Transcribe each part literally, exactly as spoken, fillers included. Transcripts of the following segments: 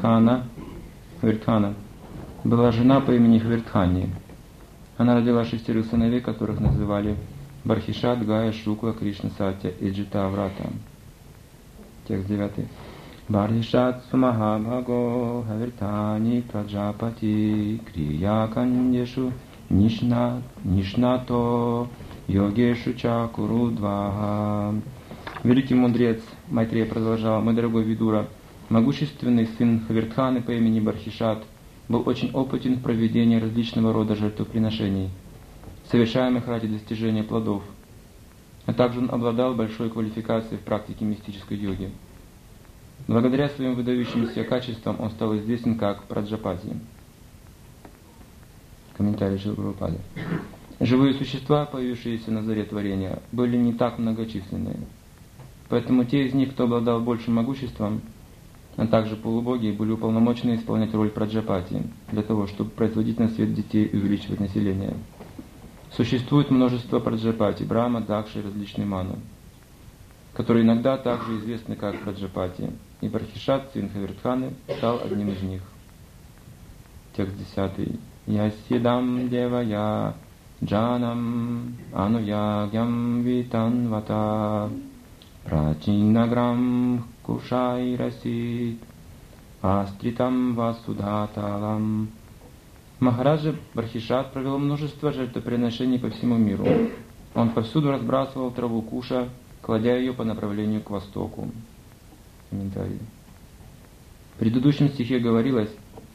Хавирдхана, Хавирдхана была жена по имени Хавирдхани. Она родила шестерых сыновей, которых называли Бархишат, Гая, Шукла, Кришна, Сатя и Джитаврата. Текст девятый. Бархишат Сумаха Бхаго Хавирдхани Праджапати Крия Кандешу Нишна Нишнато Йогешу Чакурудваха. Великий мудрец Майтрея продолжал: мой дорогой Видура, могущественный сын Хавирдханы по имени Бархишат был очень опытен в проведении различного рода жертвоприношений, совершаемых ради достижения плодов, а также он обладал большой квалификацией в практике мистической йоги. Благодаря своим выдающимся качествам он стал известен как Праджапати. Комментарий Шрила Прабхупады. Живые существа, появившиеся на заре творения, были не так многочисленны. Поэтому те из них, кто обладал большим могуществом, а также полубоги, были уполномочены исполнять роль Праджапати для того, чтобы производить на свет детей и увеличивать население. Существует множество Праджапати, Брахма, Дакши и различные ману, которые иногда также известны как Праджапати, и Бархишат, сын Хавирдханы, стал одним из них. Текст десятый. Ясидам девая джанам ануягям витанвата прачинаграм кушайрасит астритам васудхаталам. Махараджа Бархишат провел множество жертвоприношений по всему миру. Он повсюду разбрасывал траву куша, кладя ее по направлению к востоку. Комментарий. В предыдущем стихе говорилось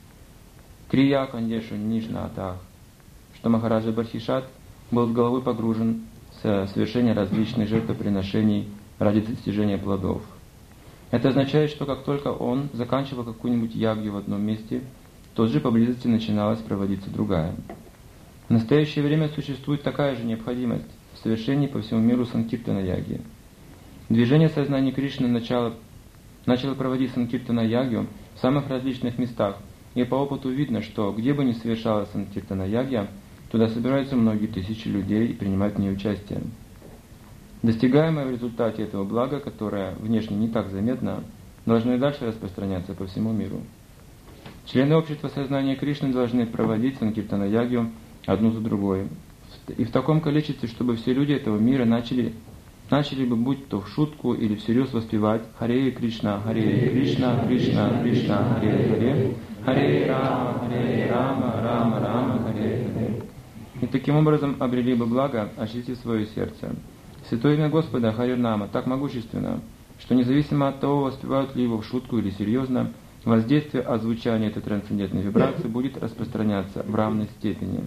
Крия Кандешу Нишна Атах, что Махараджа Бархишат был с головой погружен в совершение различных жертвоприношений ради достижения плодов. Это означает, что как только он заканчивал какую-нибудь ягью в одном месте, тут же поблизости начиналась проводиться другая. В настоящее время существует такая же необходимость в совершении по всему миру санкиртана яги. Движение сознания Кришны начало, начало проводить санкиртана ягью в самых различных местах, и по опыту видно, что где бы ни совершалась санкиртана ягья, туда собираются многие тысячи людей и принимают в ней участие. Достигаемое в результате этого блага, которое внешне не так заметно, должно и дальше распространяться по всему миру. Члены общества сознания Кришны должны проводить санкиртана ягью одну за другой, и в таком количестве, чтобы все люди этого мира начали, начали бы, будь то в шутку или всерьез, воспевать Харе Кришна, Харе Кришна, Кришна, Кришна, Харе Харе, Харе Рама, Харе Рама, Рама, Рама, Харе Харе. И таким образом обрели бы благо, очистив свое сердце. Святое имя Господа Харинама так могущественно, что независимо от того, воспевают ли его в шутку или серьезно, воздействие от звучания этой трансцендентной вибрации будет распространяться в равной степени.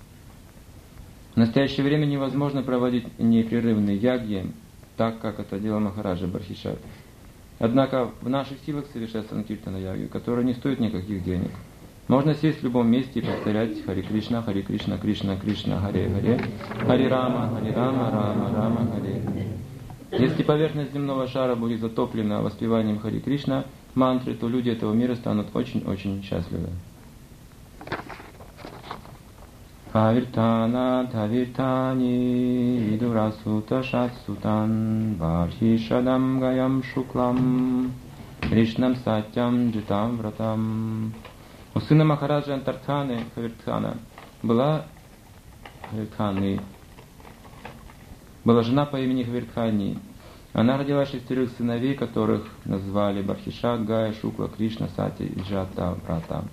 В настоящее время невозможно проводить непрерывные ягьи, так как это делал Махараджа Бархишат. Однако в наших силах совершать санкиртана ягью, которая не стоит никаких денег. Можно сесть в любом месте и повторять Харе Кришна, Харе Кришна, Кришна, Кришна, Харе Харе, Харе Рама, Харе Рама, Рама, Рама, Харе Харе. Если поверхность земного шара будет затоплена воспеванием Харе Кришна мантры, то люди этого мира станут очень-очень счастливы. Хавиртана Тавиртани Видурасута Шатсутан Вархишадам Гаям Шуклам Кришнам Сатям Джитам Вратам. У сына Махараджа Антартханы Хавирдхана была, Хавирдханы, была жена по имени Хавирдхани. Она родила шестерых сыновей, которых назвали Бархишат, Гая, Шукла, Кришна, Сати и Джата Врата.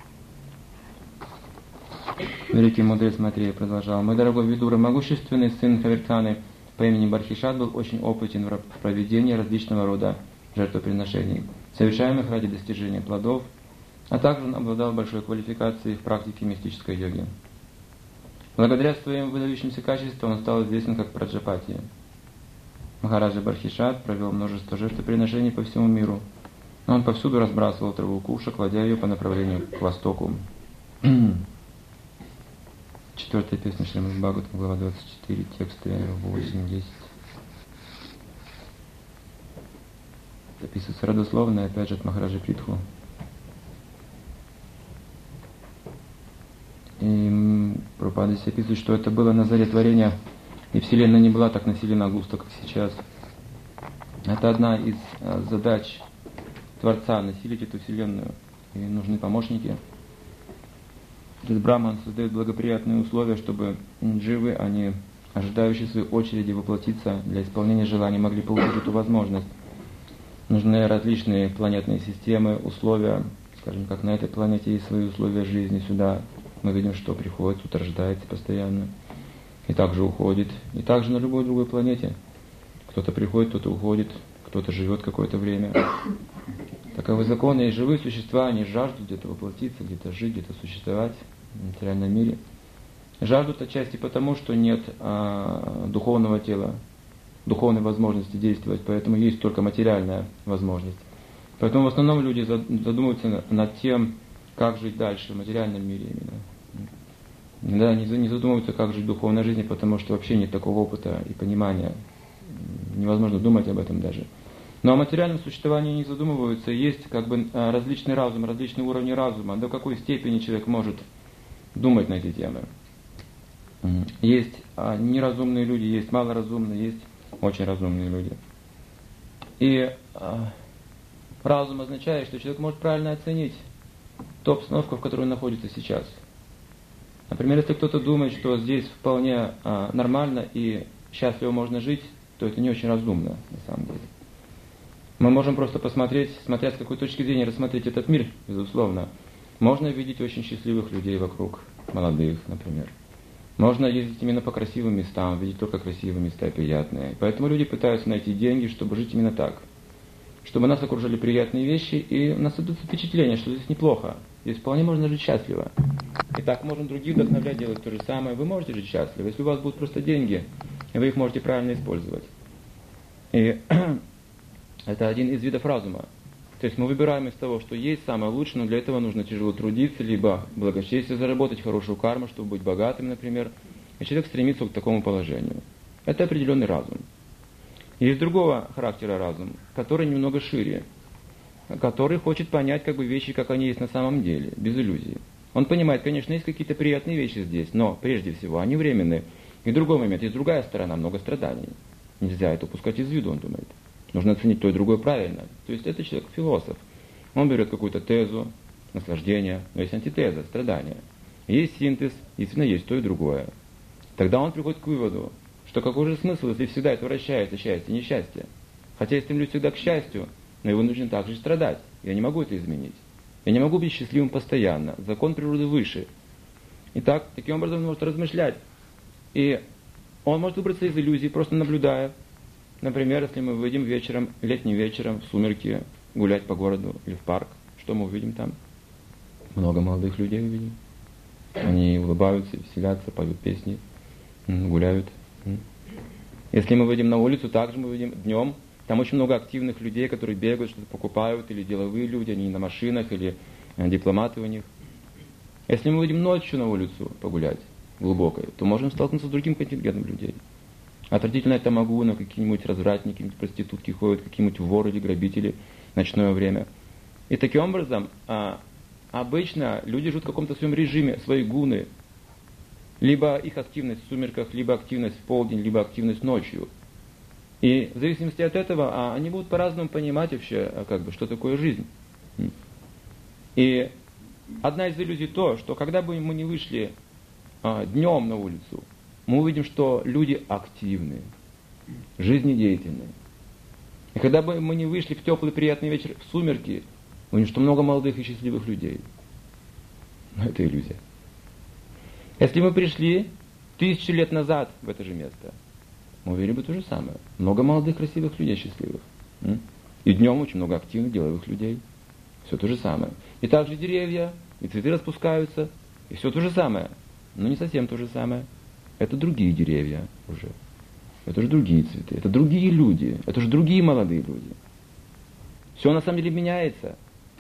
Великий мудрец Майтрея продолжал: мой дорогой Видура, могущественный сын Хавирдханы по имени Бархишат был очень опытен в проведении различного рода жертвоприношений, совершаемых ради достижения плодов, а также он обладал большой квалификацией в практике мистической йоги. Благодаря своим выдающимся качествам он стал известен как Праджапати. Махараджа Бархишат провел множество жертвоприношений по всему миру. Он повсюду разбрасывал траву куша, кладя ее по направлению к востоку. Четвертая песня Шримад Бхагаватам, глава двадцать четыре, тексты восемь-десять. Описывается родословно, опять же, от Махараджи Притху. И Прабхупада здесь описывает, что это было на заре творения, и Вселенная не была так населена густо, как сейчас. Это одна из задач Творца — населить эту Вселенную и нужны помощники. Этот браман создает благоприятные условия, чтобы дживы, они, ожидающие своей очереди воплотиться для исполнения желаний, могли получить эту возможность. Нужны различные планетные системы, условия, скажем, как на этой планете есть свои условия жизни, сюда мы видим, что приходит, тут рождается постоянно, и также уходит. И также на любой другой планете. Кто-то приходит, кто-то уходит, кто-то живет какое-то время. Таковы законы, и живые существа, они жаждут где-то воплотиться, где-то жить, где-то существовать в материальном мире. Жаждут отчасти потому, что нет а, духовного тела, духовной возможности действовать, поэтому есть только материальная возможность. Поэтому в основном люди задумываются над тем, как жить дальше в материальном мире именно. Да, не задумываются, как жить в духовной жизни, потому что вообще нет такого опыта и понимания. Невозможно думать об этом даже. Но о материальном существовании не задумываются. Есть как бы различный разум, различные уровни разума. До какой степени человек может думать на эти темы. Есть неразумные люди, есть малоразумные, есть очень разумные люди. И а, разум означает, что человек может правильно оценить ту обстановку, в которой он находится сейчас. Например, если кто-то думает, что здесь вполне а, нормально и счастливо можно жить, то это не очень разумно, на самом деле. Мы можем просто посмотреть, смотря с какой точки зрения рассмотреть этот мир, безусловно. Можно видеть очень счастливых людей вокруг, молодых, например. Можно ездить именно по красивым местам, видеть только красивые места, приятные. Поэтому люди пытаются найти деньги, чтобы жить именно так. Чтобы нас окружали приятные вещи, и у нас создается впечатление, что здесь неплохо. Здесь вполне можно жить счастливо. И так можно других вдохновлять делать то же самое. Вы можете жить счастливо, если у вас будут просто деньги, и вы их можете правильно использовать. И это один из видов разума. То есть мы выбираем из того, что есть самое лучшее, но для этого нужно тяжело трудиться, либо благочестие заработать, хорошую карму, чтобы быть богатым, например. И человек стремится к такому положению. Это определенный разум. Есть другого характера разум, который немного шире, который хочет понять как бы вещи, как они есть на самом деле, без иллюзий. Он понимает, конечно, есть какие-то приятные вещи здесь, но прежде всего они временные. И другой момент, есть другая сторона, много страданий. Нельзя это упускать из виду, он думает. Нужно оценить то и другое правильно. То есть это человек философ. Он берет какую-то тезу, наслаждение, но есть антитеза, страдания. Есть синтез, действительно есть то и другое. Тогда он приходит к выводу, что какой же смысл, если всегда это вращается счастье и несчастье. Хотя я стремлюсь всегда к счастью, но я вынужден также страдать. Я не могу это изменить. Я не могу быть счастливым постоянно. Закон природы выше. Итак, таким образом он может размышлять. И он может выбраться из иллюзий, просто наблюдая. Например, если мы выйдем вечером, летним вечером, в сумерки, гулять по городу или в парк, что мы увидим там? Много молодых людей увидим. Они улыбаются, веселятся, поют песни, гуляют. Если мы выйдем на улицу, также мы видим днем. Там очень много активных людей, которые бегают, что-то покупают, или деловые люди, они на машинах, или дипломаты у них. Если мы выйдем ночью на улицу погулять, глубокой, то можем столкнуться с другим контингентом людей. Отвратительная тамагуна, какие-нибудь развратники, какие-нибудь проститутки ходят, какие-нибудь воры или грабители в ночное время. И таким образом, а, обычно люди живут в каком-то своем режиме, свои гуны. Либо их активность в сумерках, либо активность в полдень, либо активность ночью. И в зависимости от этого а, они будут по-разному понимать вообще, как бы, что такое жизнь. И одна из иллюзий то, что когда бы мы не вышли а, днем на улицу, мы увидим, что люди активные, жизнедеятельные. И когда бы мы не вышли в теплый приятный вечер в сумерки, мы увидим, что много молодых и счастливых людей. Но это иллюзия. Если мы пришли тысячи лет назад в это же место, мы увидели бы то же самое. Много молодых, красивых людей, счастливых. И днем очень много активных, деловых людей. Все то же самое. И также деревья, и цветы распускаются, и все то же самое. Но не совсем то же самое. Это другие деревья уже. Это уже другие цветы. Это другие люди. Это уже другие молодые люди. Все на самом деле меняется.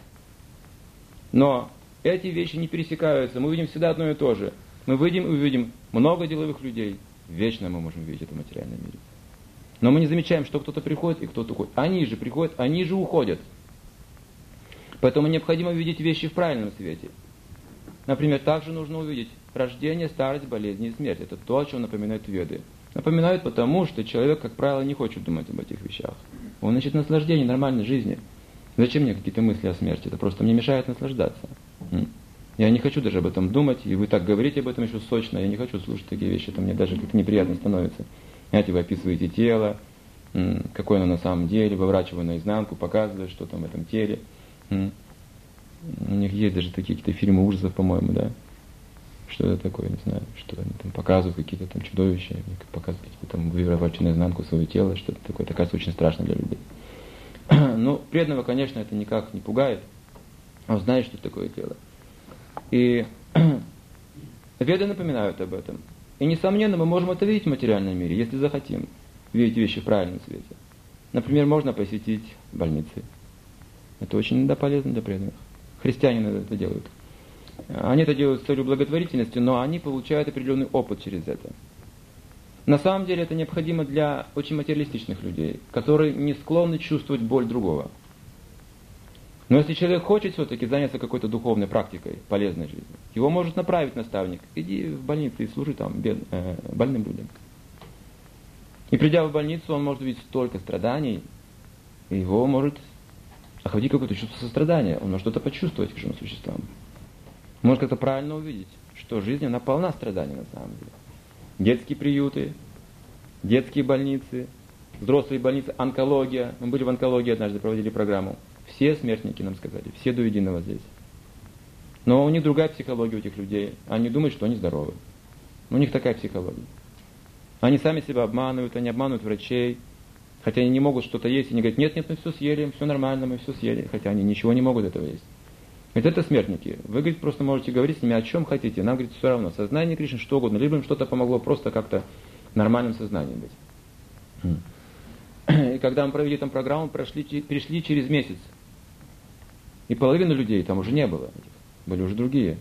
Но эти вещи не пересекаются. Мы видим всегда одно и то же. Мы выйдем и увидим много деловых людей. Вечно мы можем видеть это в материальном мире. Но мы не замечаем, что кто-то приходит и кто-то уходит. Они же приходят, они же уходят. Поэтому необходимо видеть вещи в правильном свете. Например, также нужно увидеть рождение, старость, болезни и смерть. Это то, о чем напоминают веды. Напоминают потому, что человек, как правило, не хочет думать об этих вещах. Он ищет наслаждение нормальной жизни. Зачем мне какие-то мысли о смерти? Это просто мне мешает наслаждаться. Я не хочу даже об этом думать, и вы так говорите об этом еще сочно, я не хочу слушать такие вещи, это мне даже как-то неприятно становится. Знаете, вы описываете тело, какое оно на самом деле, выворачиваю наизнанку, показываю, что там в этом теле. У них есть даже такие какие-то фильмы ужасов, по-моему, да? Что это такое, не знаю, что они там показывают, какие-то там чудовища, показывают какие-то там выворачивают наизнанку свое тело, что-то такое, это кажется очень страшно для людей. Но преданного, конечно, это никак не пугает, он знает, что такое тело. И веды напоминают об этом. И, несомненно, мы можем это видеть в материальном мире, если захотим видеть вещи в правильном свете. Например, можно посетить больницы. Это очень иногда полезно для преданных. Христиане это делают. Они это делают с целью благотворительности, но они получают определенный опыт через это. На самом деле это необходимо для очень материалистичных людей, которые не склонны чувствовать боль другого. Но если человек хочет все-таки заняться какой-то духовной практикой, полезной жизнью, его может направить наставник. Иди в больницу и служи там бед, э, больным людям. И придя в больницу, он может видеть столько страданий, и его может охватить какое-то чувство сострадания. Он может что-то почувствовать к живым существам. Может как-то правильно увидеть, что жизнь, она полна страданий на самом деле. Детские приюты, детские больницы, взрослые больницы, онкология. Мы были в онкологии однажды, проводили программу. Все смертники нам сказали, все до единого здесь. Но у них другая психология у этих людей. Они думают, что они здоровы. У них такая психология. Они сами себя обманывают, они обманывают врачей. Хотя они не могут что-то есть. И они говорят, нет, нет, мы все съели, все нормально, мы все съели. Хотя они ничего не могут этого есть. Ведь это смертники. Вы, говорит, просто можете говорить с ними о чем хотите. Нам, говорит, все равно. Сознание Кришны, что угодно. Либо им что-то помогло просто как-то нормальным сознанием быть. И когда мы провели там программу, прошли, перешли через месяц. И половину людей там уже не было. Были уже другие.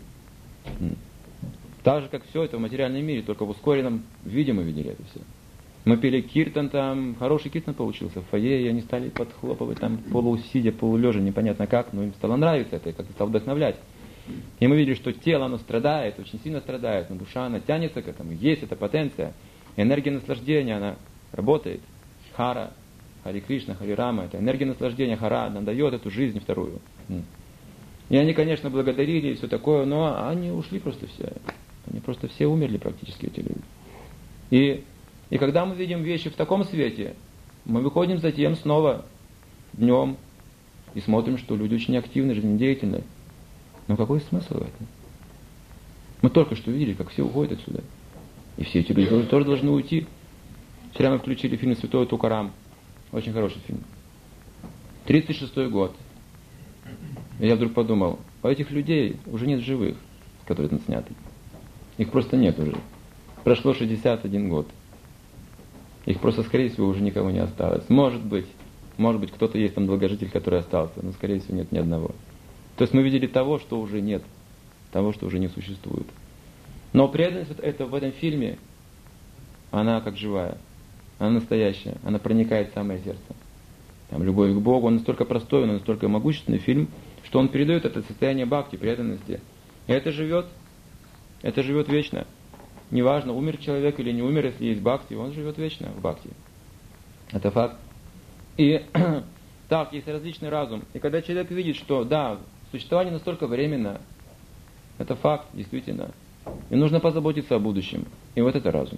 Так же, как все это в материальном мире, только в ускоренном виде мы видели это все. Мы пели киртан там, хороший киртан получился в фойе, и они стали подхлопывать там полусидя, полулежа, непонятно как, но им стало нравиться это, как-то стало вдохновлять. И мы видели, что тело, оно страдает, очень сильно страдает, но душа, она тянется к этому, есть эта потенция. Энергия наслаждения, она работает. Хара, Хари Кришна, Хари Рама, это энергия наслаждения, Хара, она дает эту жизнь вторую. И они, конечно, благодарили и все такое, но они ушли просто все. Они просто все умерли практически, эти люди. И, и когда мы видим вещи в таком свете, мы выходим затем снова днем и смотрим, что люди очень активны, жизнедеятельны. Но какой смысл в этом? Мы только что видели, как все уходят отсюда. И все эти люди тоже должны уйти. Вчера мы включили фильм «Святой Тукарам». Очень хороший фильм. тридцать шестой год. И я вдруг подумал, а этих людей уже нет живых, которые там сняты. Их просто нет уже. Прошло шестьдесят один год. Их просто, скорее всего, уже никого не осталось. Может быть, может быть, кто-то есть там долгожитель, который остался, но, скорее всего, нет ни одного. То есть мы видели того, что уже нет, того, что уже не существует. Но преданность это в этом фильме, она как живая, она настоящая, она проникает в самое сердце. Там любовь к Богу, он настолько простой, он настолько могущественный фильм, что он передает это состояние бхакти, преданности. И это живет, это живет вечно. Неважно, умер человек или не умер, если есть бхакти, он живет вечно в бхакти. Это факт. И так, есть различный разум. И когда человек видит, что да, существование настолько временно, это факт, действительно. И нужно позаботиться о будущем. И вот это разум.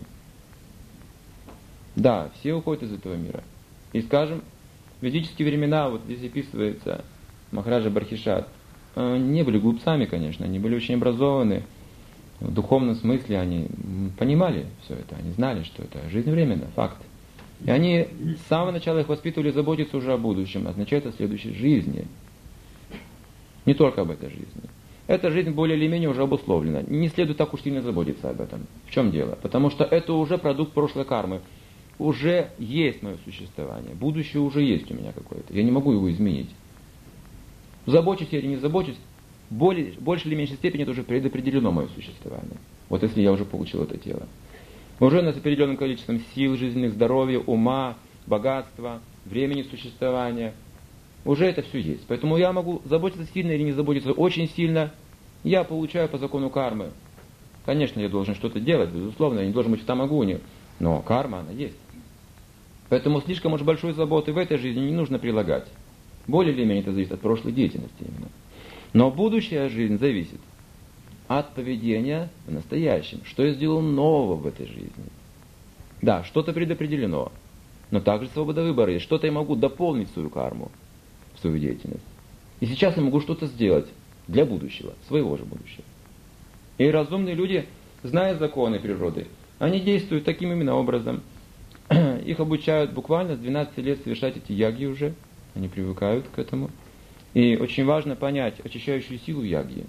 Да, все уходят из этого мира. И скажем, в ведические времена, вот здесь описывается Махараджа Бархишат, не были глупцами, конечно, они были очень образованы. В духовном смысле они понимали все это, они знали, что это жизнь временна, факт. И они с самого начала их воспитывали заботиться уже о будущем, означает о следующей жизни. Не только об этой жизни. Эта жизнь более или менее уже обусловлена. Не следует так уж сильно заботиться об этом. В чем дело? Потому что это уже продукт прошлой кармы. Уже есть мое существование. Будущее уже есть у меня какое-то. Я не могу его изменить. Забочусь я или не забочусь, более, больше или меньшей степени это уже предопределено мое существование. Вот если я уже получил это тело. Уже у нас определенным количеством сил, жизненных, здоровья, ума, богатства, времени существования. Уже это все есть. Поэтому я могу заботиться сильно или не заботиться очень сильно. Я получаю по закону кармы. Конечно, я должен что-то делать, безусловно, я не должен быть в тамагуне. Но карма, она есть. Поэтому слишком уж большой заботы в этой жизни не нужно прилагать. Более или менее это зависит от прошлой деятельности именно. Но будущая жизнь зависит от поведения в настоящем. Что я сделал нового в этой жизни? Да, что-то предопределено, но также свобода выбора есть. Что-то я могу дополнить свою карму, свою деятельность. И сейчас я могу что-то сделать для будущего, своего же будущего. И разумные люди, зная законы природы, они действуют таким именно образом. Их обучают буквально с двенадцати лет совершать эти яги уже. Они привыкают к этому. И очень важно понять очищающую силу яги.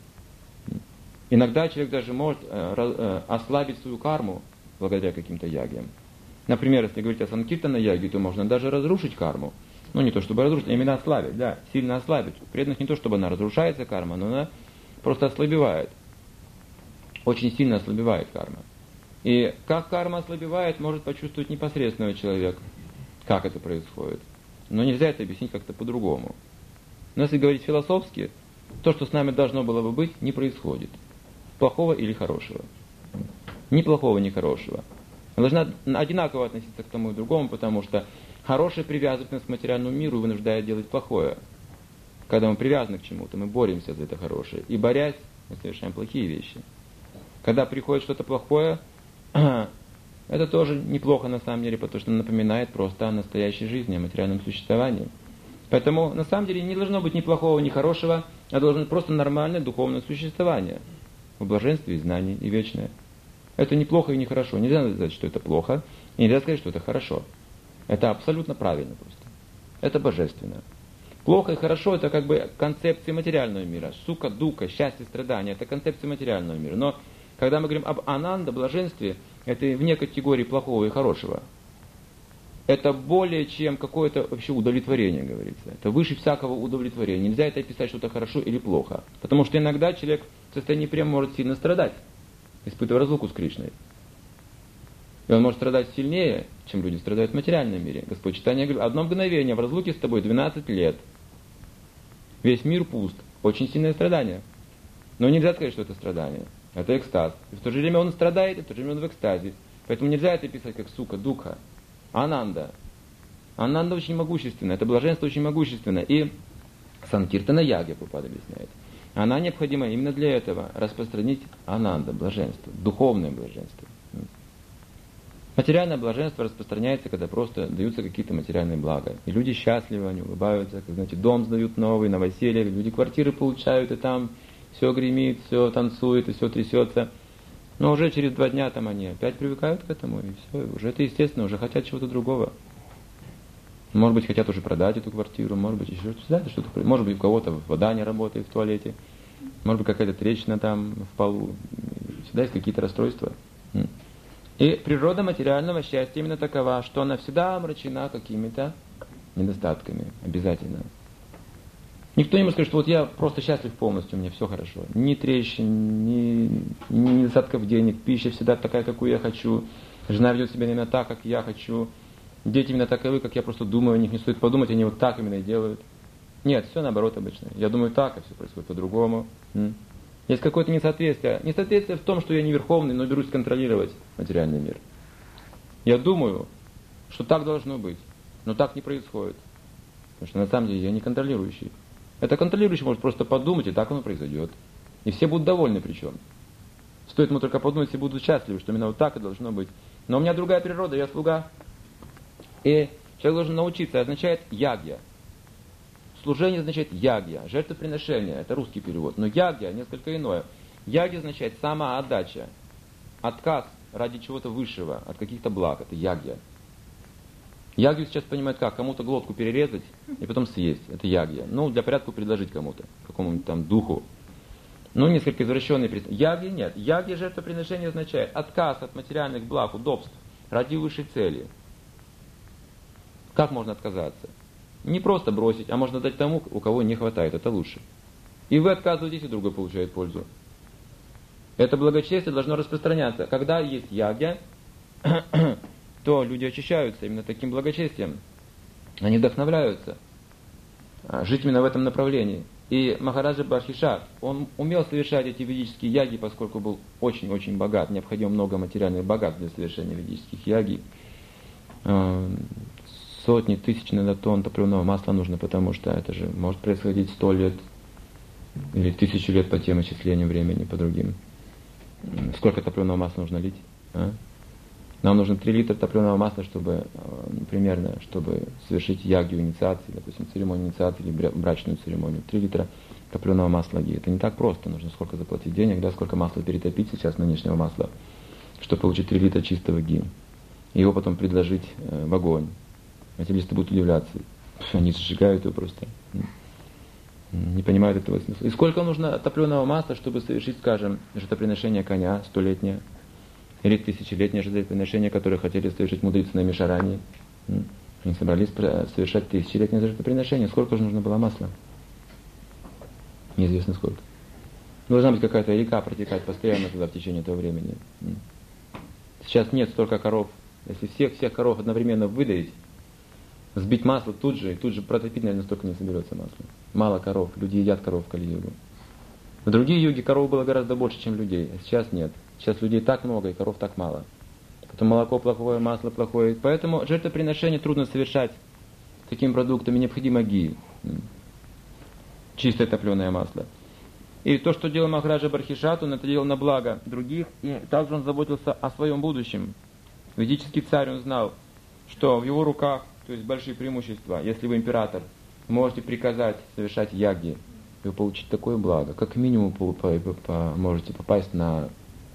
Иногда человек даже может ослабить свою карму благодаря каким-то ягиям. Например, если говорить о санкиртана яге, то можно даже разрушить карму. Ну, не то чтобы разрушить, а именно ослабить, да, сильно ослабить. У преданных не то, чтобы она разрушается, карма, но она просто ослабевает. Очень сильно ослабевает карма. И как карма ослабевает, может почувствовать непосредственного человека, как это происходит. Но нельзя это объяснить как-то по-другому. Но если говорить философски, то, что с нами должно было бы быть, не происходит. Плохого или хорошего. Ни плохого, ни хорошего. Мы должны одинаково относиться к тому и другому, потому что хорошая привязанность к материальному миру вынуждает делать плохое. Когда мы привязаны к чему-то, мы боремся за это хорошее. И борясь, мы совершаем плохие вещи. Когда приходит что-то плохое, это тоже неплохо на самом деле, потому что напоминает просто о настоящей жизни, о материальном существовании. Поэтому на самом деле не должно быть ни плохого, ни хорошего, а должно быть просто нормальное духовное существование. В блаженстве и знании, и вечное. Это не плохо и не хорошо. Нельзя сказать, что это плохо, и нельзя сказать, что это хорошо. Это абсолютно правильно просто. Это божественно. Плохо и хорошо — это как бы концепции материального мира. Сука, дука, счастье, страдания — это концепции материального мира. Но когда мы говорим об ананда, блаженстве, это вне категории плохого и хорошего. Это более чем какое-то вообще удовлетворение, говорится. Это выше всякого удовлетворения. Нельзя это описать, что это хорошо или плохо. Потому что иногда человек в состоянии прям может сильно страдать, испытывая разлуку с Кришной. И он может страдать сильнее, чем люди страдают в материальном мире. Господь Чайтанья говорит: одно мгновение в разлуке с тобой двенадцать лет. Весь мир пуст. Очень сильное страдание. Но нельзя сказать, что это страдание. Это экстаз. И в то же время он страдает, и в то же время он в экстазе. Поэтому нельзя это писать как сука, духа. Ананда. Ананда очень могущественна. Это блаженство очень могущественно. И санкиртана яги, Прабхупада объясняет. Она необходима именно для этого. Распространить ананда, блаженство. Духовное блаженство. Материальное блаженство распространяется, когда просто даются какие-то материальные блага. И люди счастливы, они улыбаются. Как, знаете, дом сдают новый, новоселье. Люди квартиры получают, и там все гремит, все танцует, и все трясется. Но уже через два дня там они опять привыкают к этому, и все. Уже это естественно, уже хотят чего-то другого. Может быть, хотят уже продать эту квартиру, может быть, еще что-то. что-то. Может быть, у кого-то вода не работает в туалете. Может быть, какая-то трещина там в полу. Всегда есть какие-то расстройства. И природа материального счастья именно такова, что она всегда омрачена какими-то недостатками. Обязательно. Никто не может сказать, что вот я просто счастлив полностью, у меня все хорошо. Ни трещин, ни, ни недостатков денег, пища всегда такая, какую я хочу. Жена ведет себя именно так, как я хочу. Дети именно таковы, как я просто думаю, о них не стоит подумать, они вот так именно и делают. Нет, все наоборот обычно. Я думаю так, а все происходит по-другому. Есть какое-то несоответствие. Несоответствие в том, что я не верховный, но берусь контролировать материальный мир. Я думаю, что так должно быть, но так не происходит. Потому что на самом деле я не контролирующий. Это контролирующий может просто подумать, и так оно произойдет. И все будут довольны причем. Стоит ему только подумать, все будут счастливы, что именно вот так и должно быть. Но у меня другая природа, я слуга. И человек должен научиться, означает ягья. Служение означает ягья, жертвоприношение, это русский перевод. Но ягья несколько иное. Ягья означает самоотдача, отказ ради чего-то высшего, от каких-то благ, это ягья. Ягью сейчас понимают как? Кому-то глотку перерезать и потом съесть. Это ягья. Ну, для порядка предложить кому-то, какому-нибудь там духу. Ну, несколько извращенные представления. Ягья нет. Ягья жертвоприношение означает отказ от материальных благ, удобств ради высшей цели. Как можно отказаться? Не просто бросить, а можно дать тому, у кого не хватает. Это лучше. И вы отказываетесь, и другой получает пользу. Это благочестие должно распространяться. Когда есть ягья, то люди очищаются именно таким благочестием. Они вдохновляются жить именно в этом направлении. И Махараджа Бархиша, он умел совершать эти ведические яги, поскольку был очень-очень богат. Необходимо много материальных богатств для совершения ведических яги. сотни, тысячи иногда тонн топливного масла нужно, потому что это же может происходить сто лет или тысячу лет по тем исчислениям времени, по другим. Сколько топливного масла нужно лить? А? Нам нужно три литра топливного масла, чтобы примерно, чтобы совершить ягью инициации, допустим, церемонию инициации или брачную церемонию. три литра топливного масла ги. Это не так просто. Нужно сколько заплатить денег, да, сколько масла перетопить сейчас нынешнего масла, чтобы получить три литра чистого ги. И его потом предложить э, в огонь. Материалисты будут удивляться. Они сжигают его просто. Не понимают этого смысла. И сколько нужно топливного масла, чтобы совершить, скажем, жертвоприношение коня столетнее, или тысячелетнее жертвоприношение, которое хотели совершить мудрецы на Мишаране. Они собрались совершать тысячелетнее жертвоприношение. Сколько же нужно было масла? Неизвестно сколько. Должна быть какая-то река протекать постоянно туда в течение этого времени. Сейчас нет столько коров. Если всех, всех коров одновременно выдавить, сбить масло тут же, и тут же протопить, наверное, столько не соберется масла. Мало коров. Люди едят коров в Кали-югу. В другие юги коров было гораздо больше, чем людей. А сейчас нет. Сейчас людей так много, и коров так мало. Потом молоко плохое, масло плохое. Поэтому жертвоприношение трудно совершать такими продуктами. Необходимо ги. Чистое топленое масло. И то, что делал Махараджа Бархишат, он это делал на благо других. И также он заботился о своем будущем. Ведический царь, он знал, что в его руках, то есть большие преимущества. Если вы император, можете приказать совершать ягги, вы получите такое благо. Как минимум можете попасть на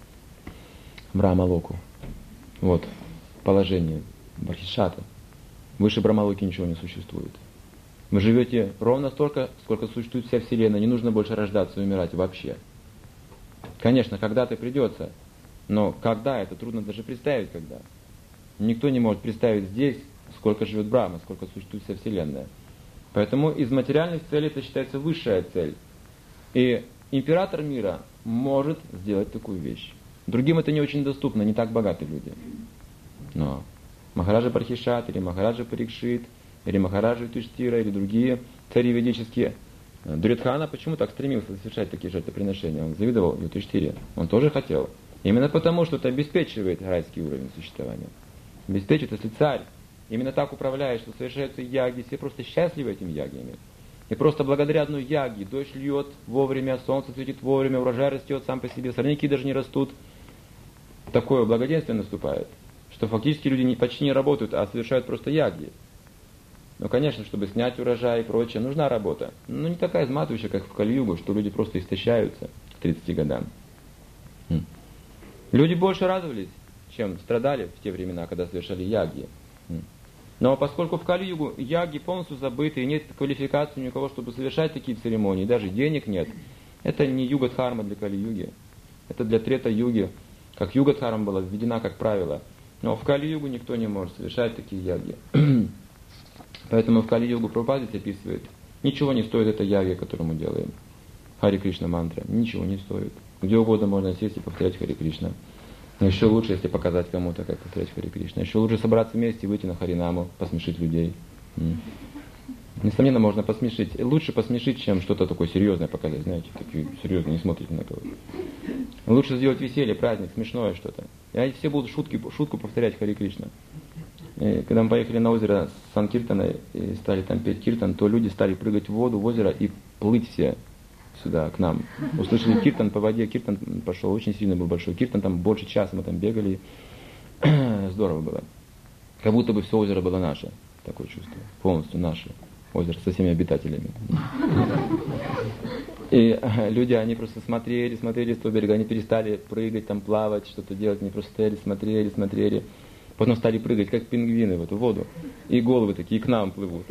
Брахмалоку. Вот положение Бархишата. Выше Брахмалоки ничего не существует. Вы живете ровно столько, сколько существует вся Вселенная. Не нужно больше рождаться и умирать вообще. Конечно, когда-то придется. Но когда, это трудно даже представить, когда. Никто не может представить здесь, сколько живет Брахма, сколько существует вся Вселенная. Поэтому из материальных целей это считается высшая цель. И император мира может сделать такую вещь. Другим это не очень доступно, не так богаты люди. Но Махараджа Пархишат, или Махараджа Парикшит, или Махараджа Юдхиштира, или другие цари ведические. Дурьодхана почему так стремился совершать такие жертвоприношения? Он завидовал Юдхиштире. Он тоже хотел. Именно потому, что это обеспечивает райский уровень существования. Обеспечивает, если царь именно так управляет, что совершаются яги, все просто счастливы этими ягами. И просто благодаря одной яге дождь льет вовремя, солнце светит вовремя, урожай растет сам по себе, сорняки даже не растут. Такое благоденствие наступает, что фактически люди не, почти не работают, а совершают просто яги. Но, конечно, чтобы снять урожай и прочее, нужна работа. Но не такая изматывающая, как в Кали-югу, что люди просто истощаются к тридцати годам. Люди больше радовались, чем страдали в те времена, когда совершали яги. Но поскольку в Кали-югу яги полностью забыты, и нет квалификации ни у кого, чтобы совершать такие церемонии, даже денег нет, это не юга-дхарма для Кали-юги. Это для трета-юги, как юга-дхарма была введена как правило. Но в Кали-югу никто не может совершать такие яги. Поэтому в Кали-югу Прабхупада описывает, ничего не стоит эта яги, которую мы делаем. Хари Кришна мантра, ничего не стоит. Где угодно можно сесть и повторять Хари Кришна. Но еще лучше, если показать кому-то, как повторять Хари Кришна. Еще лучше собраться вместе и выйти на Харинаму, посмешить людей. Несомненно, можно посмешить. Лучше посмешить, чем что-то такое серьезное показать. Знаете, такие серьезные, не смотрите на кого. Лучше сделать веселье, праздник, смешное что-то. И все будут шутки, шутку повторять Хари Кришна. И когда мы поехали на озеро Санкиртана и стали там петь киртан, то люди стали прыгать в воду, в озеро и плыть все сюда, к нам. Услышали киртан по воде, киртан пошел, очень сильно был большой киртан, там больше часа мы там бегали. Здорово было. Как будто бы все озеро было наше. Такое чувство. Полностью наше. Озеро со всеми обитателями. И люди, они просто смотрели, смотрели с того берега, они перестали прыгать, там плавать, что-то делать, они просто стояли, смотрели, смотрели. Потом стали прыгать, как пингвины в эту воду. И головы такие к нам плывут.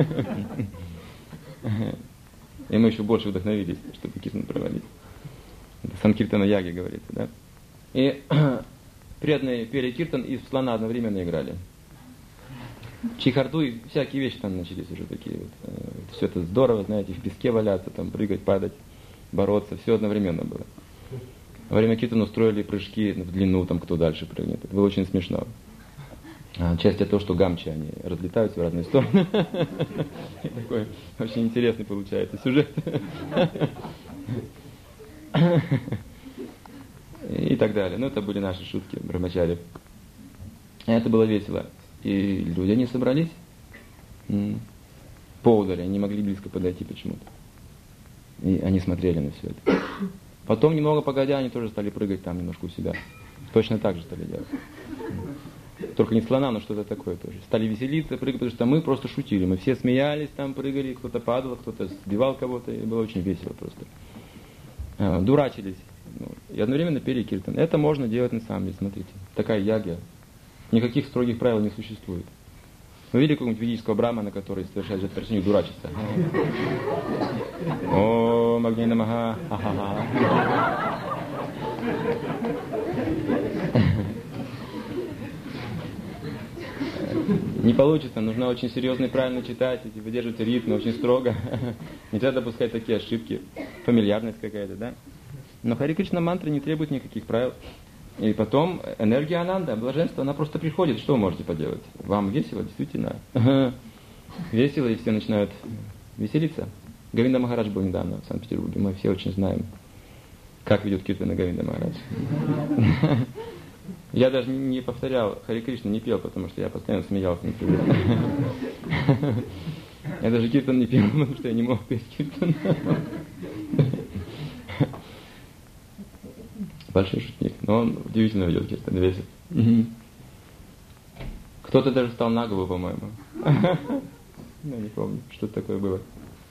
И мы еще больше вдохновились, чтобы киртан проводить. Это Санкиртана Яги говорится, да? И преданные пели киртан и в слона одновременно играли. Чехарду и всякие вещи там начались уже такие вот. Все это здорово, знаете, в песке валяться, там прыгать, падать, бороться, все одновременно было. Во время киртана устроили прыжки в длину, там кто дальше прыгнет. Это было очень смешно. Часть то, что гамчи, они разлетаются в разные стороны. Такой очень интересный получается сюжет. И так далее. Ну, это были наши шутки, брамачари. Это было весело. И люди, они собрались. Поудали, они не могли близко подойти почему-то. И они смотрели на все это. Потом, немного погодя, они тоже стали прыгать там немножко у себя. Точно так же стали делать. Только не слона, но что-то такое тоже. Стали веселиться, прыгать, потому что мы просто шутили. Мы все смеялись, там прыгали, кто-то падал, кто-то сбивал кого-то. И было очень весело просто. А, дурачились. И одновременно пели киртан. Это можно делать на самом деле, смотрите. Такая ягья. Никаких строгих правил не существует. Вы видели какого-нибудь ведического брамана, который совершает жертвоприношение, дурачится? О, Магни Намаха, ха-ха-ха. Не получится, нужно очень серьезно и правильно читать, и выдерживать ритм очень строго. Нельзя допускать такие ошибки. Фамильярность какая-то, да? Но Хари Кришна мантра не требует никаких правил. И потом энергия ананда, блаженство, она просто приходит. Что вы можете поделать? Вам весело, действительно. Весело, и все начинают веселиться. Говинда Махарадж был недавно в Санкт-Петербурге. Мы все очень знаем, как ведет киртана Говинда Махарадж. Я даже не повторял Хари Кришна, не пел, потому что я постоянно смеялся. Я даже киртан не пел, потому что я не мог петь киртан. Большой шутник, но он удивительно ведет киртан, весит. Кто-то даже встал на голову, по-моему. Ну, не помню, что такое было.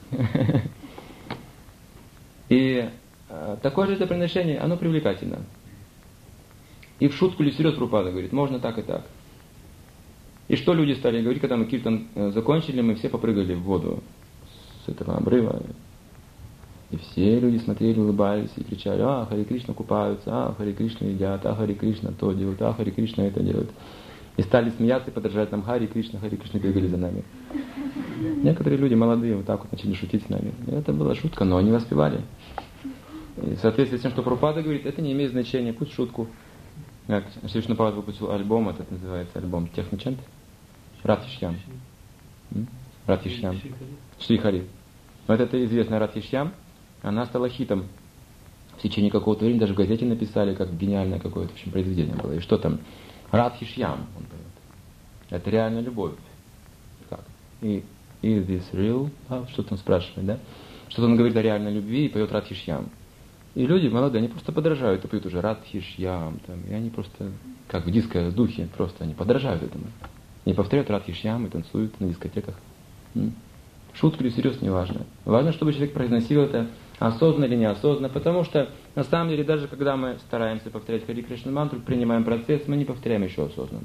И э, такое же это приношение, оно привлекательно. И в шутку или всерьез Прабхупада говорит, можно так и так. И что люди стали говорить, когда мы киртан закончили, мы все попрыгали в воду с этого обрыва. И все люди смотрели, улыбались и кричали, а, Хари Кришна купаются, а, Хари Кришна едят, а, Хари Кришна то делают, а, Хари Кришна это делают. И стали смеяться и подражать нам, Хари Кришна, Хари Кришна, бегали за нами. Некоторые люди молодые вот так вот начали шутить с нами. И это была шутка, но они воспевали. И в соответствии с тем, что Прабхупада говорит, это не имеет значения, пусть шутку. Как Шри Вишнупад выпустил альбом, этот называется альбом Техночант. Радхишьям. Радхишьям. Шри Хари. Вот эта известная Радхишьям, она стала хитом. В течение какого-то времени даже в газете написали, как гениальное какое-то в общем, произведение было. И что там? Радхишьям, он поет. Это реальная любовь. Как? И is this real? А, что-то он спрашивает, да? Что-то он говорит о реальной любви и поет Радхишьям. И люди молодые, они просто подражают и поют уже Радхишьям. Там, и они просто, как в диско-духе, просто они подражают этому. Они повторяют Радхишьям и танцуют на дискотеках. Шутка или серьезно, не важно. Важно, чтобы человек произносил это осознанно или неосознанно, потому что на самом деле даже когда мы стараемся повторять Хари Кришна мантру, принимаем процесс, мы не повторяем еще осознанно.